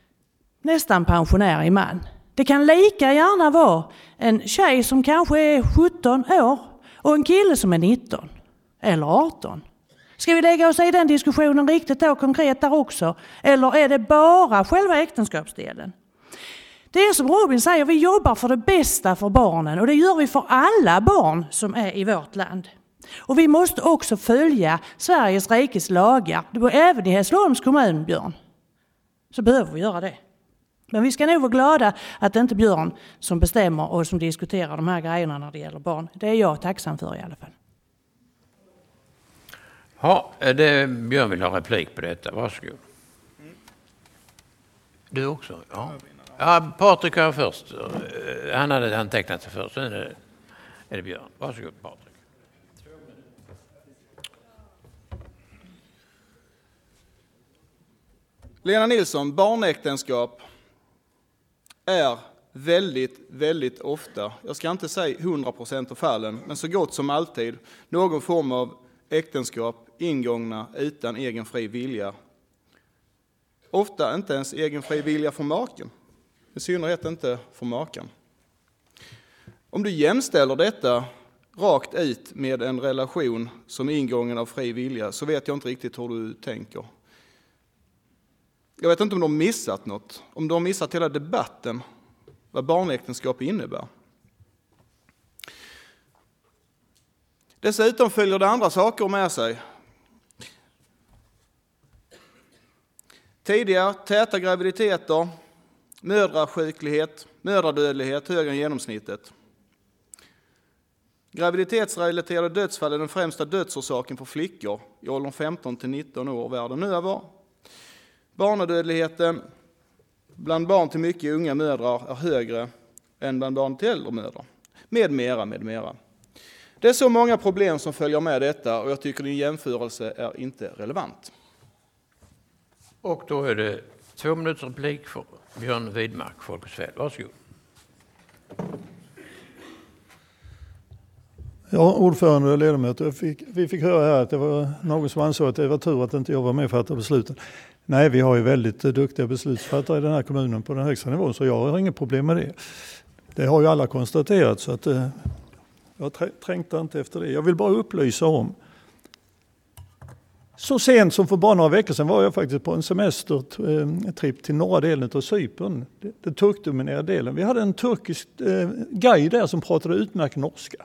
nästan pensionär man. Det kan lika gärna vara en tjej som kanske är sjutton år och en kille som är nitton eller arton. Ska vi lägga oss i den diskussionen riktigt då konkret där också? Eller är det bara själva äktenskapsdelen? Det är som Robin säger, vi jobbar för det bästa för barnen och det gör vi för alla barn som är i vårt land. Och vi måste också följa Sveriges rikes lagar. Det var även i Hässleholms kommun, Björn. Så behöver vi göra det. Men vi ska nog vara glada att det inte är Björn som bestämmer och som diskuterar de här grejerna när det gäller barn. Det är jag tacksam för i alla fall. Ja, det, Björn vill ha replik på detta. Varsågod. Du också? Ja. Ja, Patrik har först. Han hade antecknat sig först. Sen är det, är det Björn. Varsågod, Patrik. Lena Nilsson, barnäktenskap är väldigt, väldigt ofta, jag ska inte säga hundra procent av fallen, men så gott som alltid, någon form av äktenskap ingångna utan egen fri vilja. Ofta inte ens egen fri vilja för maken, i synnerhet inte för maken. Om du jämställer detta rakt ut med en relation som är ingången av fri vilja så vet jag inte riktigt hur du tänker. Jag vet inte om de har missat något, om de har missat hela debatten, vad barnäktenskap innebär. Dessutom följer det andra saker med sig. Tidiga, täta graviditeter, mödrasjuklighet, mödradödlighet högre än genomsnittet. Graviditetsrelaterade dödsfall är den främsta dödsorsaken för flickor i åldern femton till nitton år världen över. Barnadödligheten bland barn till mycket unga mödrar är högre än bland barn till äldre mödrar. Med mera, med mera. Det är så många problem som följer med detta och jag tycker din jämförelse är inte relevant. Och då är det två minuters replik för Björn Widmark, Folkets Väl. Varsågod. Ja, ordförande och ledamöter, fick, vi fick höra här att det var någon som ansåg att det var tur att inte jag var med och fattade besluten. Nej, vi har ju väldigt duktiga beslutsfattare i den här kommunen på den högsta nivån så jag har inget problem med det. Det har ju alla konstaterat så att eh, jag trängtar inte efter det. Jag vill bara upplysa om. Så sent som för bara några veckor sedan var jag faktiskt på en semestertripp till norra delen av Cypern. Det, det turkdominerade delen. Vi hade en turkisk eh, guide där som pratade utmärkt norska.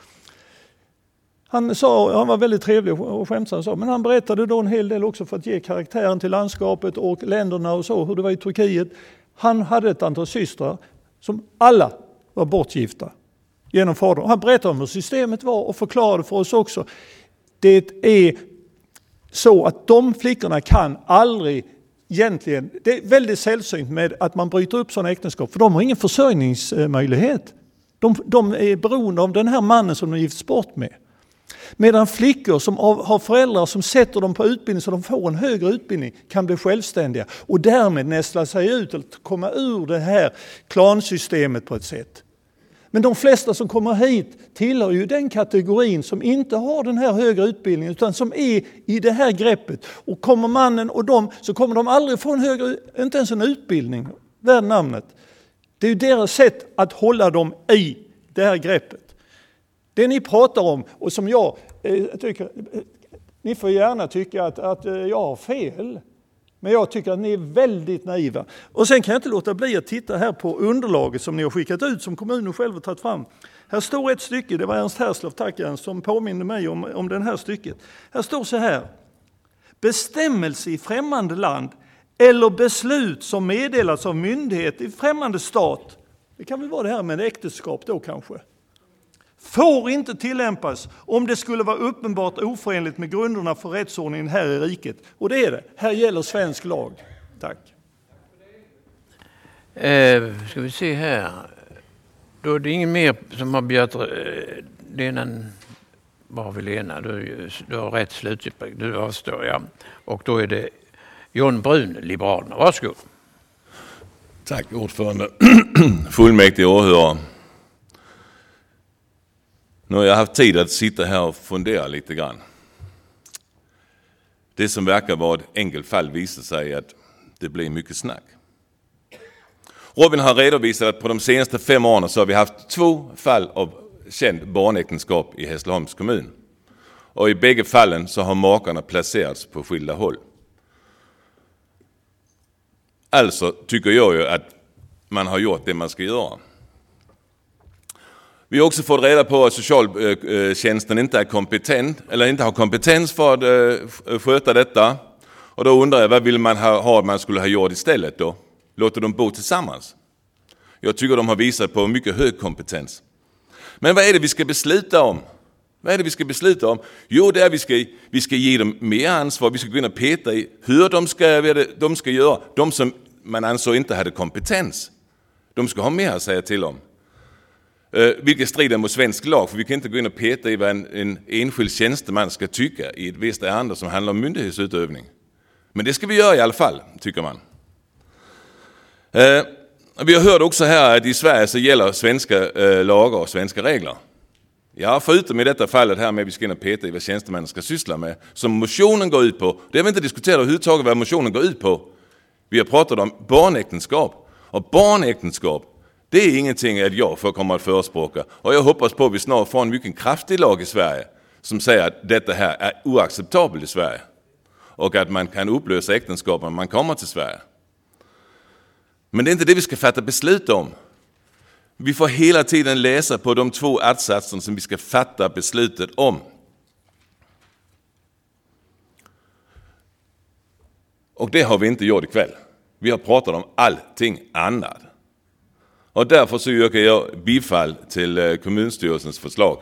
Han, sa, han var väldigt trevlig och skämtsam, så, men han berättade då en hel del också för att ge karaktären till landskapet och länderna och så, hur det var i Turkiet. Han hade ett antal systrar som alla var bortgifta genom fadern. Han berättade om hur systemet var och förklarade för oss också. Det är så att de flickorna kan aldrig egentligen, det är väldigt sällsynt med att man bryter upp sådana äktenskap, för de har ingen försörjningsmöjlighet. De, de är beroende av den här mannen som de gifts bort med. Medan flickor som har föräldrar som sätter dem på utbildning så de får en högre utbildning kan bli självständiga och därmed nästla sig ut eller komma ur det här klansystemet på ett sätt. Men de flesta som kommer hit tillhör ju den kategorin som inte har den här högre utbildningen utan som är i det här greppet. Och kommer mannen och dem så kommer de aldrig få en högre, inte ens en utbildning värd namnet. Det är ju deras sätt att hålla dem i det här greppet. Det ni pratar om och som jag eh, tycker, eh, ni får gärna tycka att, att eh, jag har fel. Men jag tycker att ni är väldigt naiva. Och sen kan jag inte låta bli att titta här på underlaget som ni har skickat ut som kommunen själv har tagit fram. Här står ett stycke, det var Ernst Herslov, tack Ernst, som påminner mig om, om den här stycket. Här står så här. Bestämmelse i främmande land eller beslut som meddelats av myndighet i främmande stat. Det kan väl vara det här med äktenskap då kanske. Får inte tillämpas om det skulle vara uppenbart oförenligt med grunderna för rättsordningen här i riket. Och det är det. Här gäller svensk lag. Tack. Eh, ska vi se här. Då är det ingen mer som har begärt... Eh, Lena, vad har vi Lena? Du, du har rätt sluttyp. Du avstår, ja. Och då är det John Brun, Liberalerna. Varsågod. Tack ordförande. Fullmäktige åhörare. Nu har jag haft tid att sitta här och fundera lite grann. Det som verkar vara ett enkelt fall visar sig att det blir mycket snack. Robin har redovisat att på de senaste fem åren så har vi haft två fall av känd barnäktenskap i Hässleholms kommun. Och i bägge fallen så har makarna placerats på skilda håll. Alltså tycker jag ju att man har gjort det man ska göra. Vi har också fått reda på att socialtjänsten inte är kompetent eller inte har kompetens för att sköta detta. Och då undrar jag, vad vill man ha, ha man skulle ha gjort istället då? Låter dem bo tillsammans? Jag tycker de har visat på mycket hög kompetens. Men vad är det vi ska besluta om? Vad är det vi ska besluta om? Jo, det är att vi ska, vi ska ge dem mer ansvar. Vi ska gå in och peta i hur de ska, de ska göra. De som man ansåg inte hade kompetens. De ska ha mer att säga till om. Uh, vilket strider mot svensk lag, för vi kan inte gå in och peta i vad en, en enskild tjänsteman ska tycka i ett visst ärende som handlar om myndighetsutövning. Men det ska vi göra i alla fall, tycker man. Uh, vi har hört också här att i Sverige så gäller svenska uh, lagar och svenska regler. Ja, förutom i detta fallet här med att vi ska in och peta i vad tjänstemännen ska syssla med, som motionen går ut på. Det har vi inte diskuterat överhuvudtaget vad motionen går ut på. Vi har pratat om barnäktenskap. Och barnäktenskap, det är ingenting att jag får komma att förespråka. Och jag hoppas på att vi snart får en mycket kraftig lag i Sverige som säger att detta här är oacceptabelt i Sverige. Och att man kan upplösa äktenskapen när man kommer till Sverige. Men det är inte det vi ska fatta beslut om. Vi får hela tiden läsa på de två att-satserna som vi ska fatta beslutet om. Och det har vi inte gjort ikväll. Vi har pratat om allting annat. Och därför så yrkar jag bifall till kommunstyrelsens förslag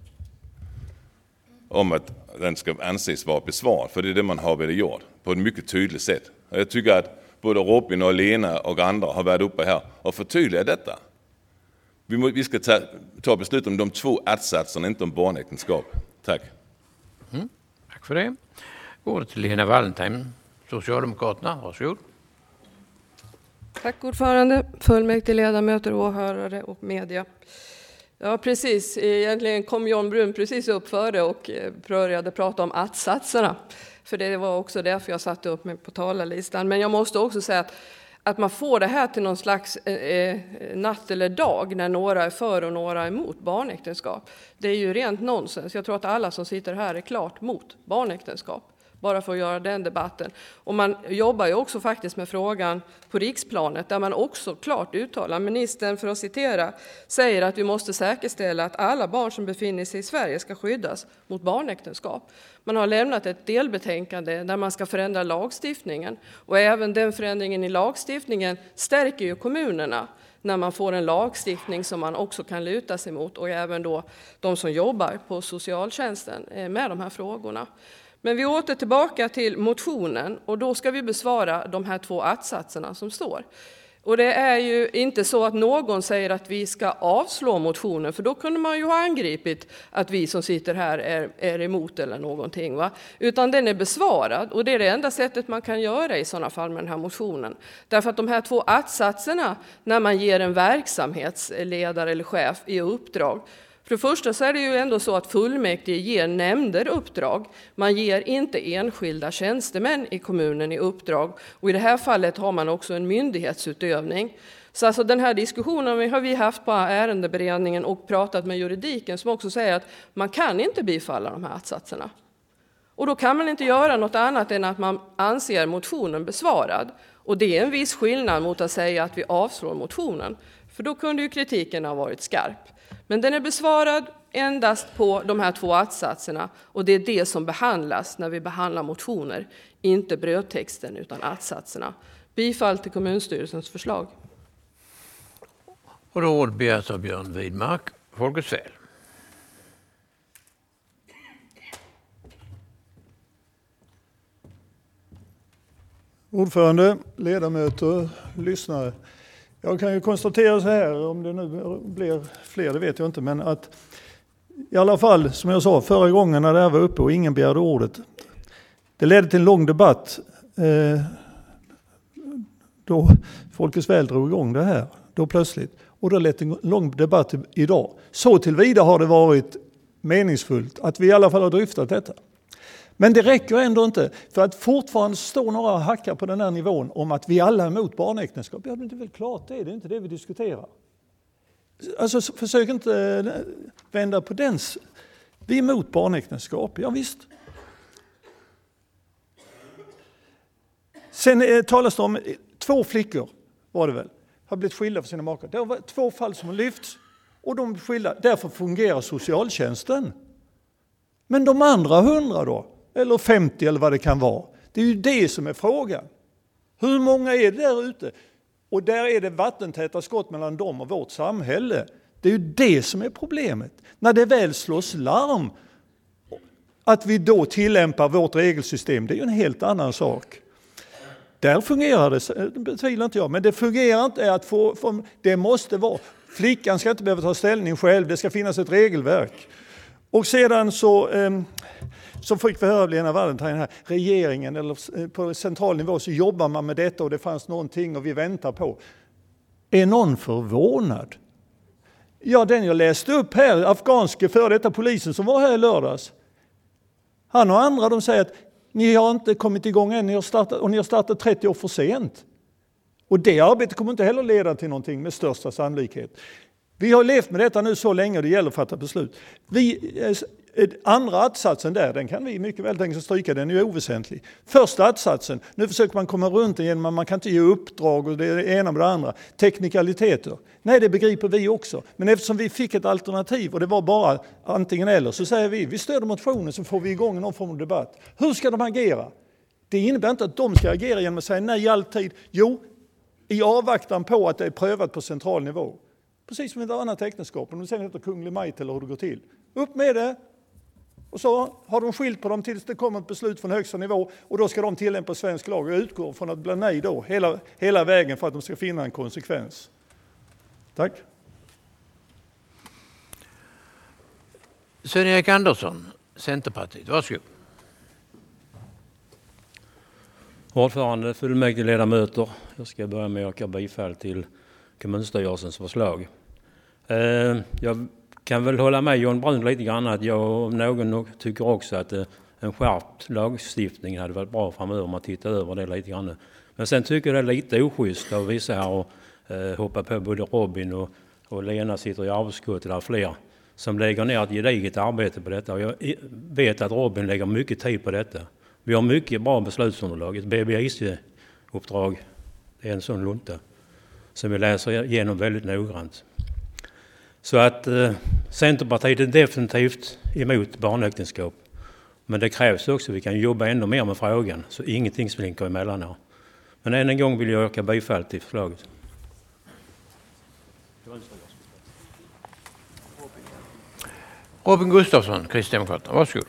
om att den ska anses vara besvarad. För det är det man har velat gjort på ett mycket tydligt sätt. Och jag tycker att både Robin och Lena och andra har varit uppe här och förtydligat detta. Vi, må, vi ska ta, ta beslut om de två att-satserna, inte om barnäktenskap. Tack. Mm, tack för det. Ordet till Lena Wallentheim, Socialdemokraterna. Varsågod. Tack ordförande, fullmäktige, ledamöter, åhörare och media. Ja, precis. Egentligen kom John Brun precis upp före och började prata om att-satserna. För det var också därför jag satte upp mig på talarlistan. Men jag måste också säga att, att man får det här till någon slags eh, natt eller dag när några är för och några är emot barnäktenskap. Det är ju rent nonsens. Jag tror att alla som sitter här är klart mot barnäktenskap. bara för att göra den debatten. Och man jobbar ju också faktiskt med frågan på riksplanet, där man också klart uttalar, ministern för att citera, säger att vi måste säkerställa att alla barn som befinner sig i Sverige ska skyddas mot barnäktenskap. Man har lämnat ett delbetänkande där man ska förändra lagstiftningen, och även den förändringen i lagstiftningen stärker ju kommunerna när man får en lagstiftning som man också kan luta sig mot, och även då de som jobbar på socialtjänsten med de här frågorna. Men vi åter tillbaka till motionen, och då ska vi besvara de här två att-satserna som står. Och det är ju inte så att någon säger att vi ska avslå motionen, för då kunde man ju ha angripit att vi som sitter här är, är emot eller någonting. Va? Utan den är besvarad, och det är det enda sättet man kan göra i sådana fall med den här motionen. Därför att de här två att-satserna, när man ger en verksamhetsledare eller chef i uppdrag, för det första så är det ju ändå så att fullmäktige ger nämnder uppdrag. Man ger inte enskilda tjänstemän i kommunen i uppdrag. Och i det här fallet har man också en myndighetsutövning. Så alltså den här diskussionen har vi haft på ärendeberedningen och pratat med juridiken, som också säger att man kan inte bifalla de här att-satserna. Och då kan man inte göra något annat än att man anser motionen besvarad. Och det är en viss skillnad mot att säga att vi avslår motionen. För då kunde ju kritiken ha varit skarp. Men den är besvarad endast på de här två att-satserna, och det är det som behandlas när vi behandlar motioner, inte brödtexten utan att-satserna. Bifall till kommunstyrelsens förslag. Och då begärs av Björn Widmark, Folkets väl. Ordförande, ledamöter, lyssnare. Jag kan ju konstatera så här, om det nu blir fler, det vet jag inte, men att i alla fall, som jag sa, förra gången när det här var uppe och ingen begärde ordet, det ledde till en lång debatt eh, då Folkets väl drog igång det här, då plötsligt. Och då ledde en lång debatt idag. Så tillvida har det varit meningsfullt att vi i alla fall har dryftat detta. Men det räcker ändå inte, för att fortfarande står några och hackar på den här nivån om att vi alla är emot barnäktenskap. Ja, men det är väl klart det är, det är inte det vi diskuterar. Alltså försök inte vända på den. Vi är emot barnäktenskap, ja visst. Sen eh, talas det om två flickor, var det väl, har blivit skilda för sina makar. Det var två fall som har lyfts och de är skilda. Därför fungerar socialtjänsten. Men de andra hundra då? Eller femtio eller vad det kan vara. Det är ju det som är frågan. Hur många är det där ute? Och där är det vattentäta skott mellan dem och vårt samhälle. Det är ju det som är problemet. När det väl slås larm, att vi då tillämpar vårt regelsystem, det är ju en helt annan sak. Där fungerar det, det betvivlar inte jag, men det fungerar inte att få, få, det måste vara, flickan ska inte behöva ta ställning själv, det ska finnas ett regelverk. Och sedan så, eh, så fick vi höra av Lena Wallentheim här, regeringen eller på central nivå så jobbar man med detta och det fanns någonting och vi väntar på. Är någon förvånad? Ja, den jag läste upp här, afghanske före detta polisen som var här i lördags. Han och andra, de säger att ni har inte kommit igång än, ni har startat, och ni har startat trettio år för sent. Och det arbetet kommer inte heller leda till någonting med största sannolikhet. Vi har levt med detta nu så länge och det gäller att fatta beslut. Vi, andra att-satsen där, den kan vi mycket väl tänka stryka, den är ju oväsentlig. Första att-satsen, nu försöker man komma runt igen, men man kan inte ge uppdrag och det ena med det andra. Teknikaliteter. Nej, det begriper vi också. Men eftersom vi fick ett alternativ och det var bara antingen eller, så säger vi, vi stöder motionen så får vi igång någon form av debatt. Hur ska de agera? Det innebär inte att de ska agera genom att säga nej alltid. Jo, i avvaktan på att det är prövat på central nivå. Precis som ett annat äktenskap, om de sen heter Kunglig Majt eller hur det går till. Upp med det, och så har de skilt på dem tills det kommer ett beslut från högsta nivå och då ska de tillämpa svensk lag och utgå från att bli nej då, hela, hela vägen för att de ska finna en konsekvens. Tack. Sven-Erik Andersson, Centerpartiet, varsågod. Ordförande, fullmäktigeledamöter, jag ska börja med att yrka bifall till kommunstyrelsens förslag. Jag kan väl hålla med John Brun lite grann att jag och någon tycker också att en skärpt lagstiftning hade varit bra framöver om man tittar över det lite grann. Men sen tycker jag det är lite oschysst av vissa här att hoppa på både Robin och, och Lena sitter i arbetsutskottet eller fler som lägger ner ett gediget arbete på detta. Och jag vet att Robin lägger mycket tid på detta. Vi har mycket bra beslutsunderlag. Ett B B I C-uppdrag, det är en sån lunta som vi läser igenom väldigt noggrant. Så att eh, Centerpartiet är definitivt emot barnäktenskap. Men det krävs också att vi kan jobba ännu mer med frågan så ingenting slinker emellan här. Men än en gång vill jag yrka bifall till förslaget. Robin Gustafsson, Kristdemokraterna. Varsågod.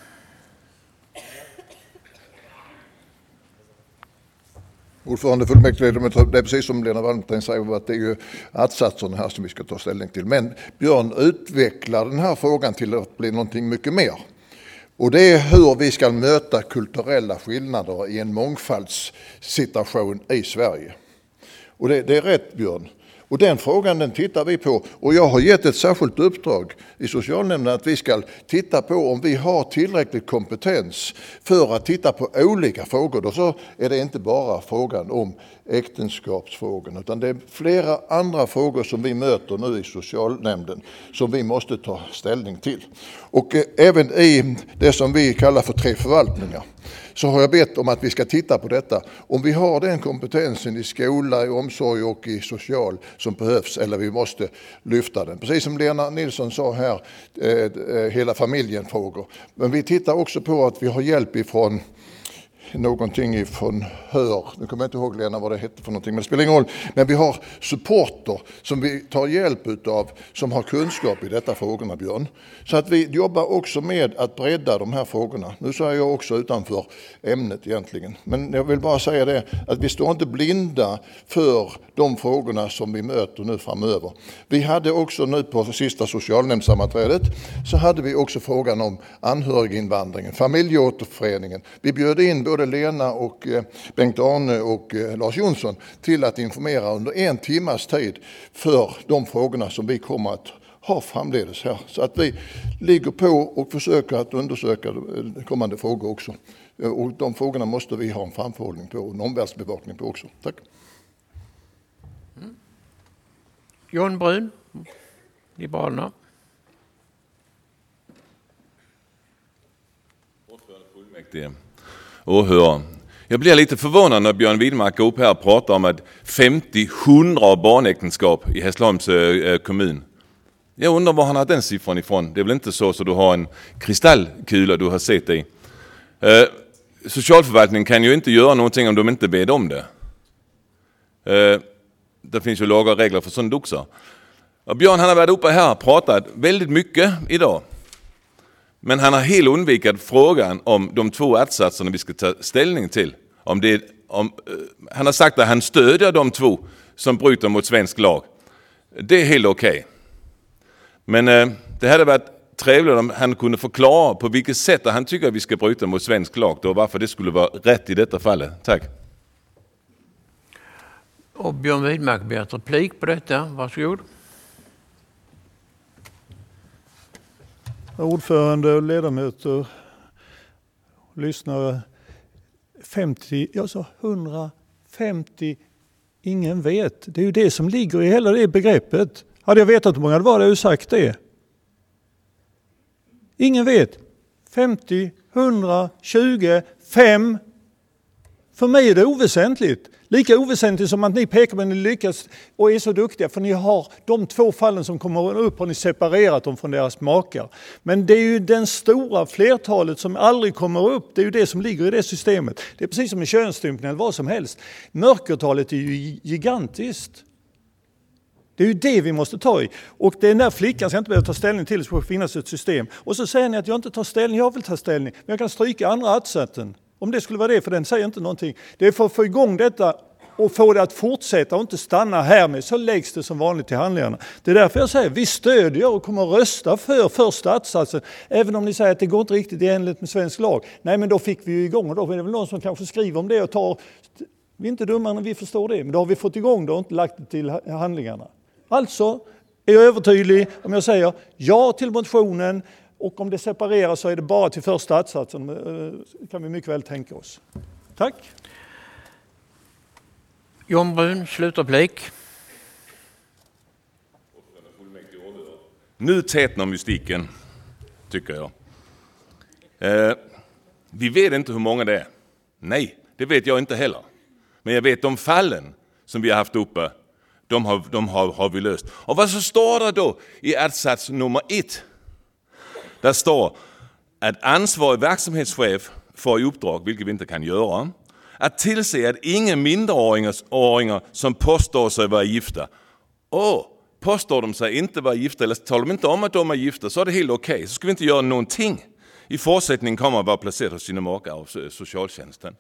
Ordförande fullmäktigeledamöter, det är precis som Lena Wallentheim säger att det är ju attsatserna här som vi ska ta ställning till. Men Björn utvecklar den här frågan till att bli någonting mycket mer. Och det är hur vi ska möta kulturella skillnader i en mångfaldssituation i Sverige. Och det, det är rätt, Björn. Och den frågan den tittar vi på. Och jag har gett ett särskilt uppdrag i socialnämnden att vi ska titta på om vi har tillräcklig kompetens för att titta på olika frågor. Då så är det inte bara frågan om äktenskapsfrågan utan det är flera andra frågor som vi möter nu i socialnämnden som vi måste ta ställning till. Och eh, även i det som vi kallar för tre förvaltningar så har jag bett om att vi ska titta på detta. Om vi har den kompetensen i skola, i omsorg och i social som behövs eller vi måste lyfta den. Precis som Lena Nilsson sa här, eh, hela familjen frågor. Men vi tittar också på att vi har hjälp ifrån någonting ifrån Hör. Nu kommer jag inte ihåg Lena vad det hette för någonting, men det spelar ingen roll. Men vi har supporter som vi tar hjälp utav som har kunskap i detta frågorna, Björn. Så att vi jobbar också med att bredda de här frågorna. Nu så är jag också utanför ämnet egentligen. Men jag vill bara säga det att vi står inte blinda för de frågorna som vi möter nu framöver. Vi hade också nu på sista socialnämndssammanträdet så hade vi också frågan om anhöriginvandringen, familjeåterföreningen. Vi bjöd in både Lena och Bengt-Arne och Lars Jonsson till att informera under en timmas tid för de frågorna som vi kommer att ha framledes här. Så att vi ligger på och försöker att undersöka kommande frågor också. Och de frågorna måste vi ha en framförhållning på och en omvärldsbevakning på också. Tack. Mm. John Brun, Liberalerna. Ordförande fullmäktige. Åhör. Jag blir lite förvånad när Björn Widmark går upp här och pratar om att femtio hundra barnäktenskap i Hässleholms eh, kommun. Jag undrar var han har den siffran ifrån. Det är väl inte så så du har en kristallkula du har sett i. Eh, socialförvaltningen kan ju inte göra någonting om de inte ber om det. Eh, det finns ju lagar och regler för sådana doxar. Och Björn han har varit uppe här och pratat väldigt mycket idag. Men han har helt undvikit frågan om de två attsatserna vi ska ta ställning till. Om det, om, uh, han har sagt att han stödjer de två som bryter mot svensk lag. Det är helt okej. Okay. Men uh, det hade varit trevligt om han kunde förklara på vilket sätt han tycker att vi ska bryta mot svensk lag. Och varför det skulle vara rätt i detta fallet. Tack. Och Björn Widmark ber ett replik på detta. Varsågod. Ordförande och ledamöter, lyssnare, femtio, jag sa hundrafemtio, ingen vet. Det är ju det som ligger i hela det begreppet. Hade jag vetat hur många det var, hade jag ju sagt det. Ingen vet. femtio, hundra, tjugo, fem. För mig är det oväsentligt. Lika oväsentligt som att ni pekar på att ni lyckas och är så duktiga. För ni har de två fallen som kommer upp och ni separerat dem från deras makar. Men det är ju den stora flertalet som aldrig kommer upp. Det är ju det som ligger i det systemet. Det är precis som i könsstympning eller vad som helst. Mörkertalet är ju gigantiskt. Det är ju det vi måste ta i. Och den där flickan ska inte behöva ta ställning till så det finnas ett system. Och så säger ni att jag inte tar ställning. Jag vill ta ställning. Men jag kan stryka andra attsatsen. Om det skulle vara det, för den säger inte någonting. Det är för att få igång detta och få det att fortsätta och inte stanna här med. Så läggs det som vanligt till handlingarna. Det är därför jag säger vi stödjer och kommer att rösta för första attsatsen. Även om ni säger att det går inte riktigt i enlighet med svensk lag. Nej, men då fick vi ju igång och då är det väl någon som kanske skriver om det och tar... Vi är inte dummare när vi förstår det, men då har vi fått igång det och inte lagt det till handlingarna. Alltså är jag övertydlig om jag säger ja till motionen. Och om det separeras så är det bara till första attsatsen. Det kan vi mycket väl tänka oss. Tack. John Brun, slutreplik. Nu tätnar mystiken, tycker jag. Eh, Vi vet inte hur många det är. Nej, det vet jag inte heller. Men jag vet de fallen som vi har haft uppe, de har, de har, har vi löst. Och vad så står det då i att-sats nummer ett? Där står att ansvarig verksamhetschef får i uppdrag, vilket vi inte kan göra, att tillse att ingen minderåringar som påstår sig vara gifta. Åh, påstår de sig inte vara gifta eller talar de inte om att de är gifta, så är det helt okej. Okay. Så ska vi inte göra någonting. I fortsättningen kommer man vara placerad hos sina makar av socialtjänsten.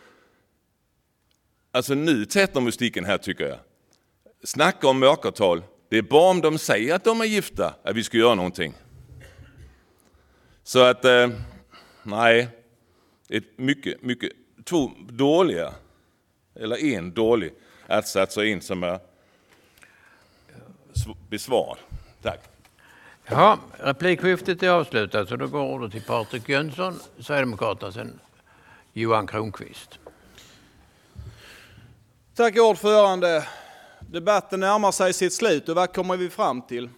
Alltså nu tätter mystiken här, tycker jag. Snacka om mörkertal. Det är bara om de säger att de är gifta att vi ska göra någonting. Så att, eh, nej, ett mycket, mycket, två dåliga, eller en dålig att-sats och en som är besvarad. Tack. Ja, replikskiftet är avslutat, så då går ordet till Patrik Jönsson, Sverigedemokraterna, sen Johan Kronqvist. Tack ordförande. Debatten närmar sig sitt slut och vad kommer vi fram till?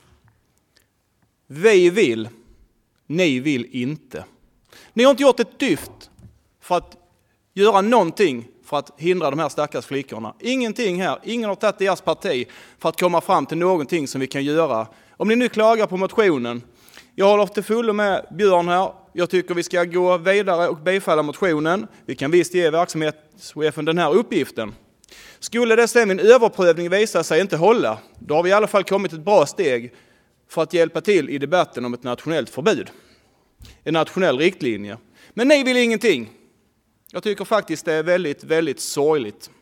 Vi vill, ni vill inte. Ni har inte gjort ett dyft för att göra någonting för att hindra de här stackars flickorna. Ingenting här, ingen har tagit deras parti för att komma fram till någonting som vi kan göra. Om ni nu klagar på motionen, jag håller till fullo med Björn här. Jag tycker vi ska gå vidare och bifalla motionen. Vi kan visst ge verksamhetschefen den här uppgiften. Skulle det sen en överprövning visa sig inte hålla, då har vi i alla fall kommit ett bra steg för att hjälpa till i debatten om ett nationellt förbud. En nationell riktlinje. Men ni vill ingenting. Jag tycker faktiskt det är väldigt, väldigt sorgligt.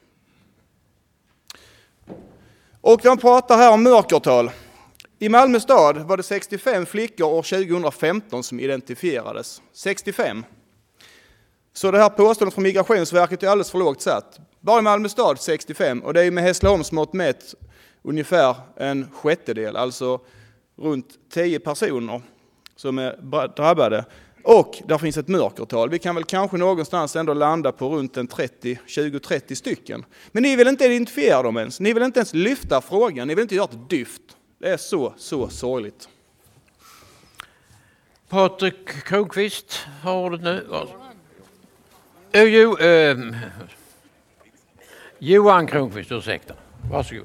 Och man pratar här om mörkertal. I Malmö stad var det sextiofem flickor år tjugohundrafemton som identifierades. sextiofem. Så det här påståendet från Migrationsverket är alldeles för lågt satt. Bara i Malmö stad sextiofem, och det är med Hässleholms mått mätt ungefär en sjättedel, alltså runt tio personer som är drabbade. Och där finns ett mörkertal. Vi kan väl kanske någonstans ändå landa på runt en trettio, tjugo trettio stycken. Men ni vill inte identifiera dem ens. Ni vill inte ens lyfta frågan. Ni vill inte göra ett dyft. Det är så, så sorgligt. Patrik Kronqvist har ordet nu. Oh, jo, eh, Johan Kronqvist, ursäkta. Varsågod.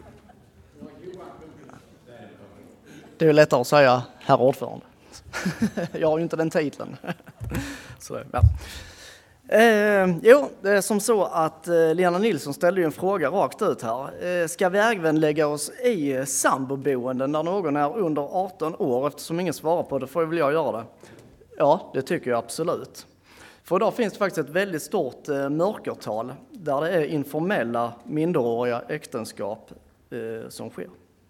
Det är lättare att säga herr ordförande. Jag har ju inte den titeln. Så, ja. eh, jo, det är som så att eh, Lena Nilsson ställde ju en fråga rakt ut här. Eh, ska vi även lägga oss i samboboenden när någon är under arton år? Eftersom ingen svarar på det får väl jag göra det. Ja, det tycker jag absolut. För idag finns det faktiskt ett väldigt stort eh, mörkertal där det är informella minderåriga äktenskap eh, som sker.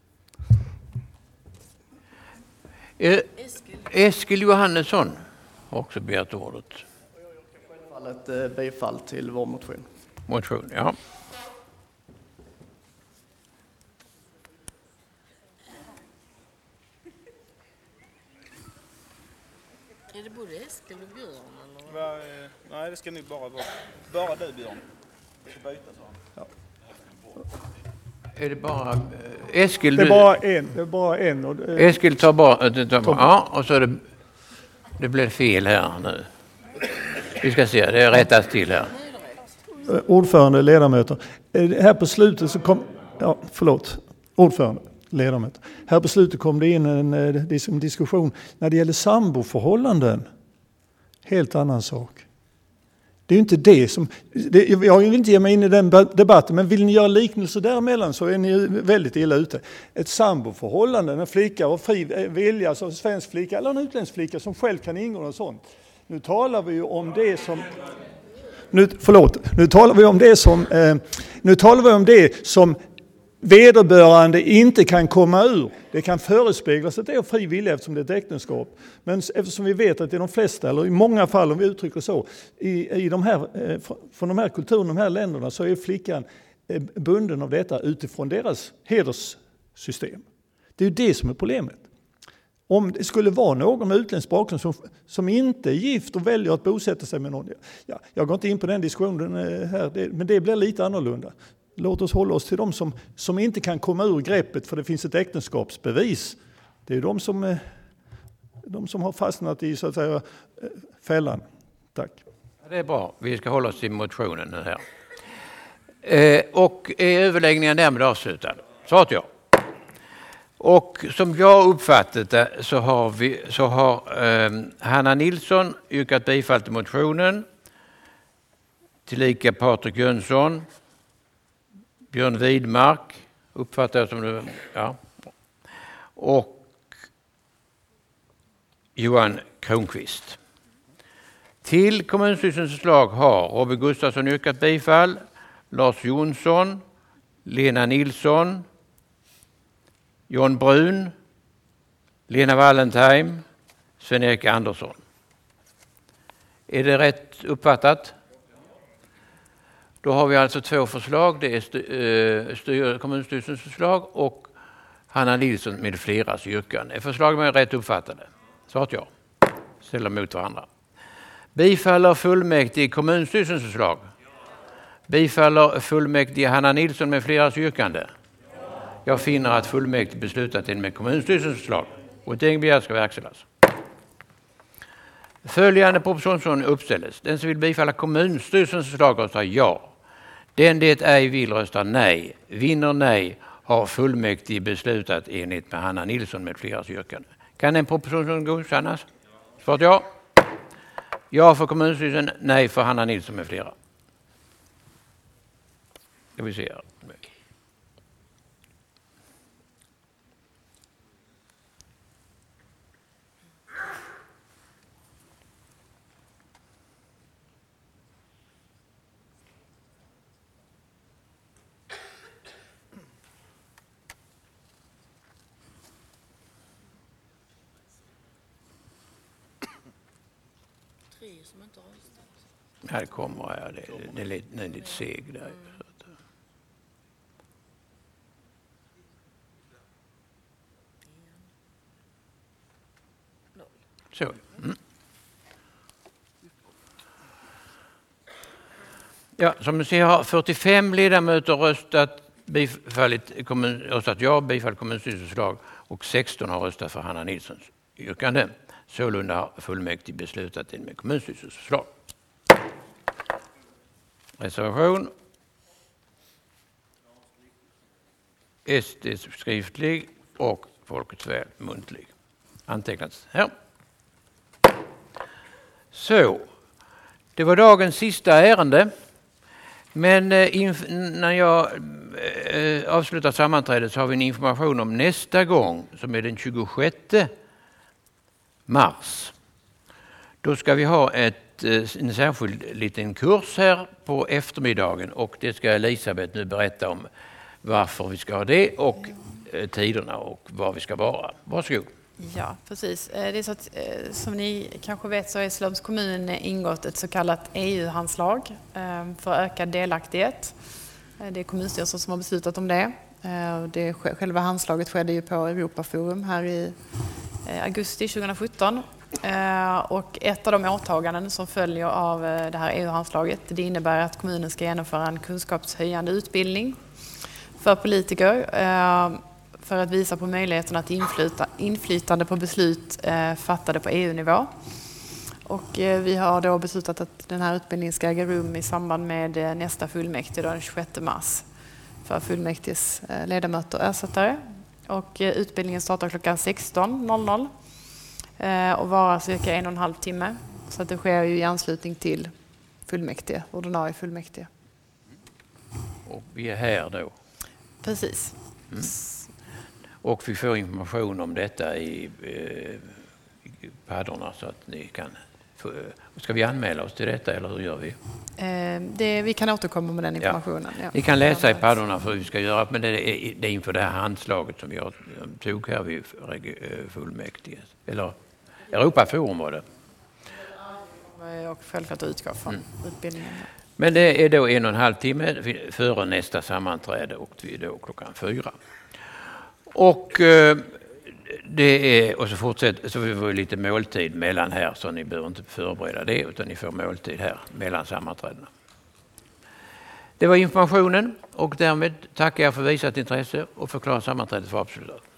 Eh, Eskil Johannesson har också begärt ordet. Jag yrkar självfallet eh, bifall till vår motion. Motion, ja. Är det både Eskil och Björn? Eller? Va, eh, nej, det ska nog bara vara bara du, Björn. Vi ska byta så. Ja. Är det bara eh, Eskil? Det är bara en. Det är bara en. Och, eh, Eskil tar bara, tar bara ja, och så är det, det blir fel här nu. Vi ska se, det är rättas till här. Ordförande, ledamöter. Här på slutet så kom, ja, förlåt, ordförande, ledamöter. Här på slutet kom det in en, en diskussion när det gäller samboförhållanden. Helt annan sak. Det är ju inte det som, det, jag vill inte ge mig in i den debatten, men vill ni göra liknelser däremellan så är ni väldigt illa ute. Ett samboförhållande, en flicka och fri vilja som svensk flicka eller en utländsk flicka som själv kan ingå och sånt. Nu talar vi ju om det som nu förlåt, nu talar vi om det som eh, nu talar vi om det som vederbörande inte kan komma ur. Det kan förespeglas att det är fri vilja eftersom det är ett äktenskap. Men eftersom vi vet att i de flesta, eller i många fall om vi uttrycker så, i, i de här, från de här kulturerna, de här länderna, så är flickan bunden av detta utifrån deras hederssystem. Det är ju det som är problemet. Om det skulle vara någon med utländsk bakgrund som, som inte är gift och väljer att bosätta sig med någon. Ja, jag går inte in på den diskussionen här, det, men det blir lite annorlunda. Låt oss hålla oss till de som, som inte kan komma ur greppet för det finns ett äktenskapsbevis. Det är de som, de som har fastnat i så att säga fällan. Tack. Det är bra. Vi ska hålla oss till motionen nu här. Eh, och är överläggningen därmed avslutad? Svaret ja. Och som jag uppfattat det så har, vi, så har eh, Hanna Nilsson yrkat bifall till motionen. Tillika Patrik Jönsson. Björn Widmark uppfattar jag som det. Ja. Och Johan Kronqvist. Till kommunstyrelsens förslag har Robin Gustafsson yrkat bifall, Lars Jonsson, Lena Nilsson, John Brun, Lena Wallentheim, Sven-Erik Andersson. Är det rätt uppfattat? Då har vi alltså två förslag. Det är styr, styr, kommunstyrelsens förslag och Hanna Nilsson med fleras yrkande. Är förslagen med rätt uppfattade? Svarat ja. Ställer mot varandra. Bifaller fullmäktige kommunstyrelsens förslag? Bifaller fullmäktige Hanna Nilsson med fleras yrkande? Jag finner att fullmäktige beslutat in med kommunstyrelsens förslag. Votering begärs ska verkställas. Följande proposition uppställs. Den som vill bifalla kommunstyrelsens förslag röstar ja. Den det ej vill rösta nej. Vinner nej har fullmäktige beslutat enligt med Hanna Nilsson med fleras yrkande. Kan en proposition godkännas? Svarat ja. Ja för kommunstyrelsen, nej för Hanna Nilsson med flera. Ska vi se här. Som inte har röstat. Här kommer jag. Det, det, är lite, det är lite seg där. Så. Mm. Ja, som ni ser har fyrtiofem ledamöter röstat bifallit kommun, röstat ja, bifall kommunstyrelsens förslag och sexton har röstat för Hanna Nilssons yrkande. Sålunda har fullmäktige beslutat in med kommunstyrelsens förslag. Reservation. S D skriftlig och Folkets väl muntlig. Antecknats här. Så, det var dagens sista ärende. Men eh, inf- när jag eh, avslutar sammanträdet så har vi en information om nästa gång som är den tjugosjätte mars. Då ska vi ha ett, en särskild liten kurs här på eftermiddagen och det ska Elisabeth nu berätta om varför vi ska ha det och eh, tiderna och var vi ska vara. Varsågod. Ja, precis. Det är så att, som ni kanske vet så är Hässleholms kommun ingått ett så kallat E U-handslag för ökad delaktighet. Det är kommunstyrelsen som har beslutat om det. det. Själva handslaget skedde ju på Europaforum här i augusti tjugosjutton. Och ett av de åtaganden som följer av det här E U-handslaget det innebär att kommunen ska genomföra en kunskapshöjande utbildning för politiker för att visa på möjligheten att inflyta, inflytande på beslut eh, fattade på E U-nivå. Och eh, vi har då beslutat att den här utbildningen ska äga rum i samband med eh, nästa fullmäktige den tjugosjätte mars för fullmäktiges eh, ledamöter och ersättare. Och eh, utbildningen startar klockan sexton noll noll eh, och varar cirka en och en halv timme. Så att det sker ju i anslutning till fullmäktige, ordinarie fullmäktige. Och vi är här då. Precis. Mm. Och vi får information om detta i, eh, i paddorna så att ni kan... Få, ska vi anmäla oss till detta eller hur gör vi? Eh, det, vi kan återkomma med den informationen. Ja. Ja. Ni kan läsa i paddorna för hur vi ska göra, men det är, det är inför det här handslaget som jag tog här vid fullmäktige. Eller Europaforum var det. Och självklart utgå från mm. utbildningen. Men det är då en och en halv timme före nästa sammanträde och vi är då klockan fyra. Och eh, det är och så fortsätter så vi får lite måltid mellan här så ni behöver inte förbereda det utan ni får måltid här mellan sammanträdena. Det var informationen och därmed tackar jag för visat intresse och förklarar sammanträdet för avslutat.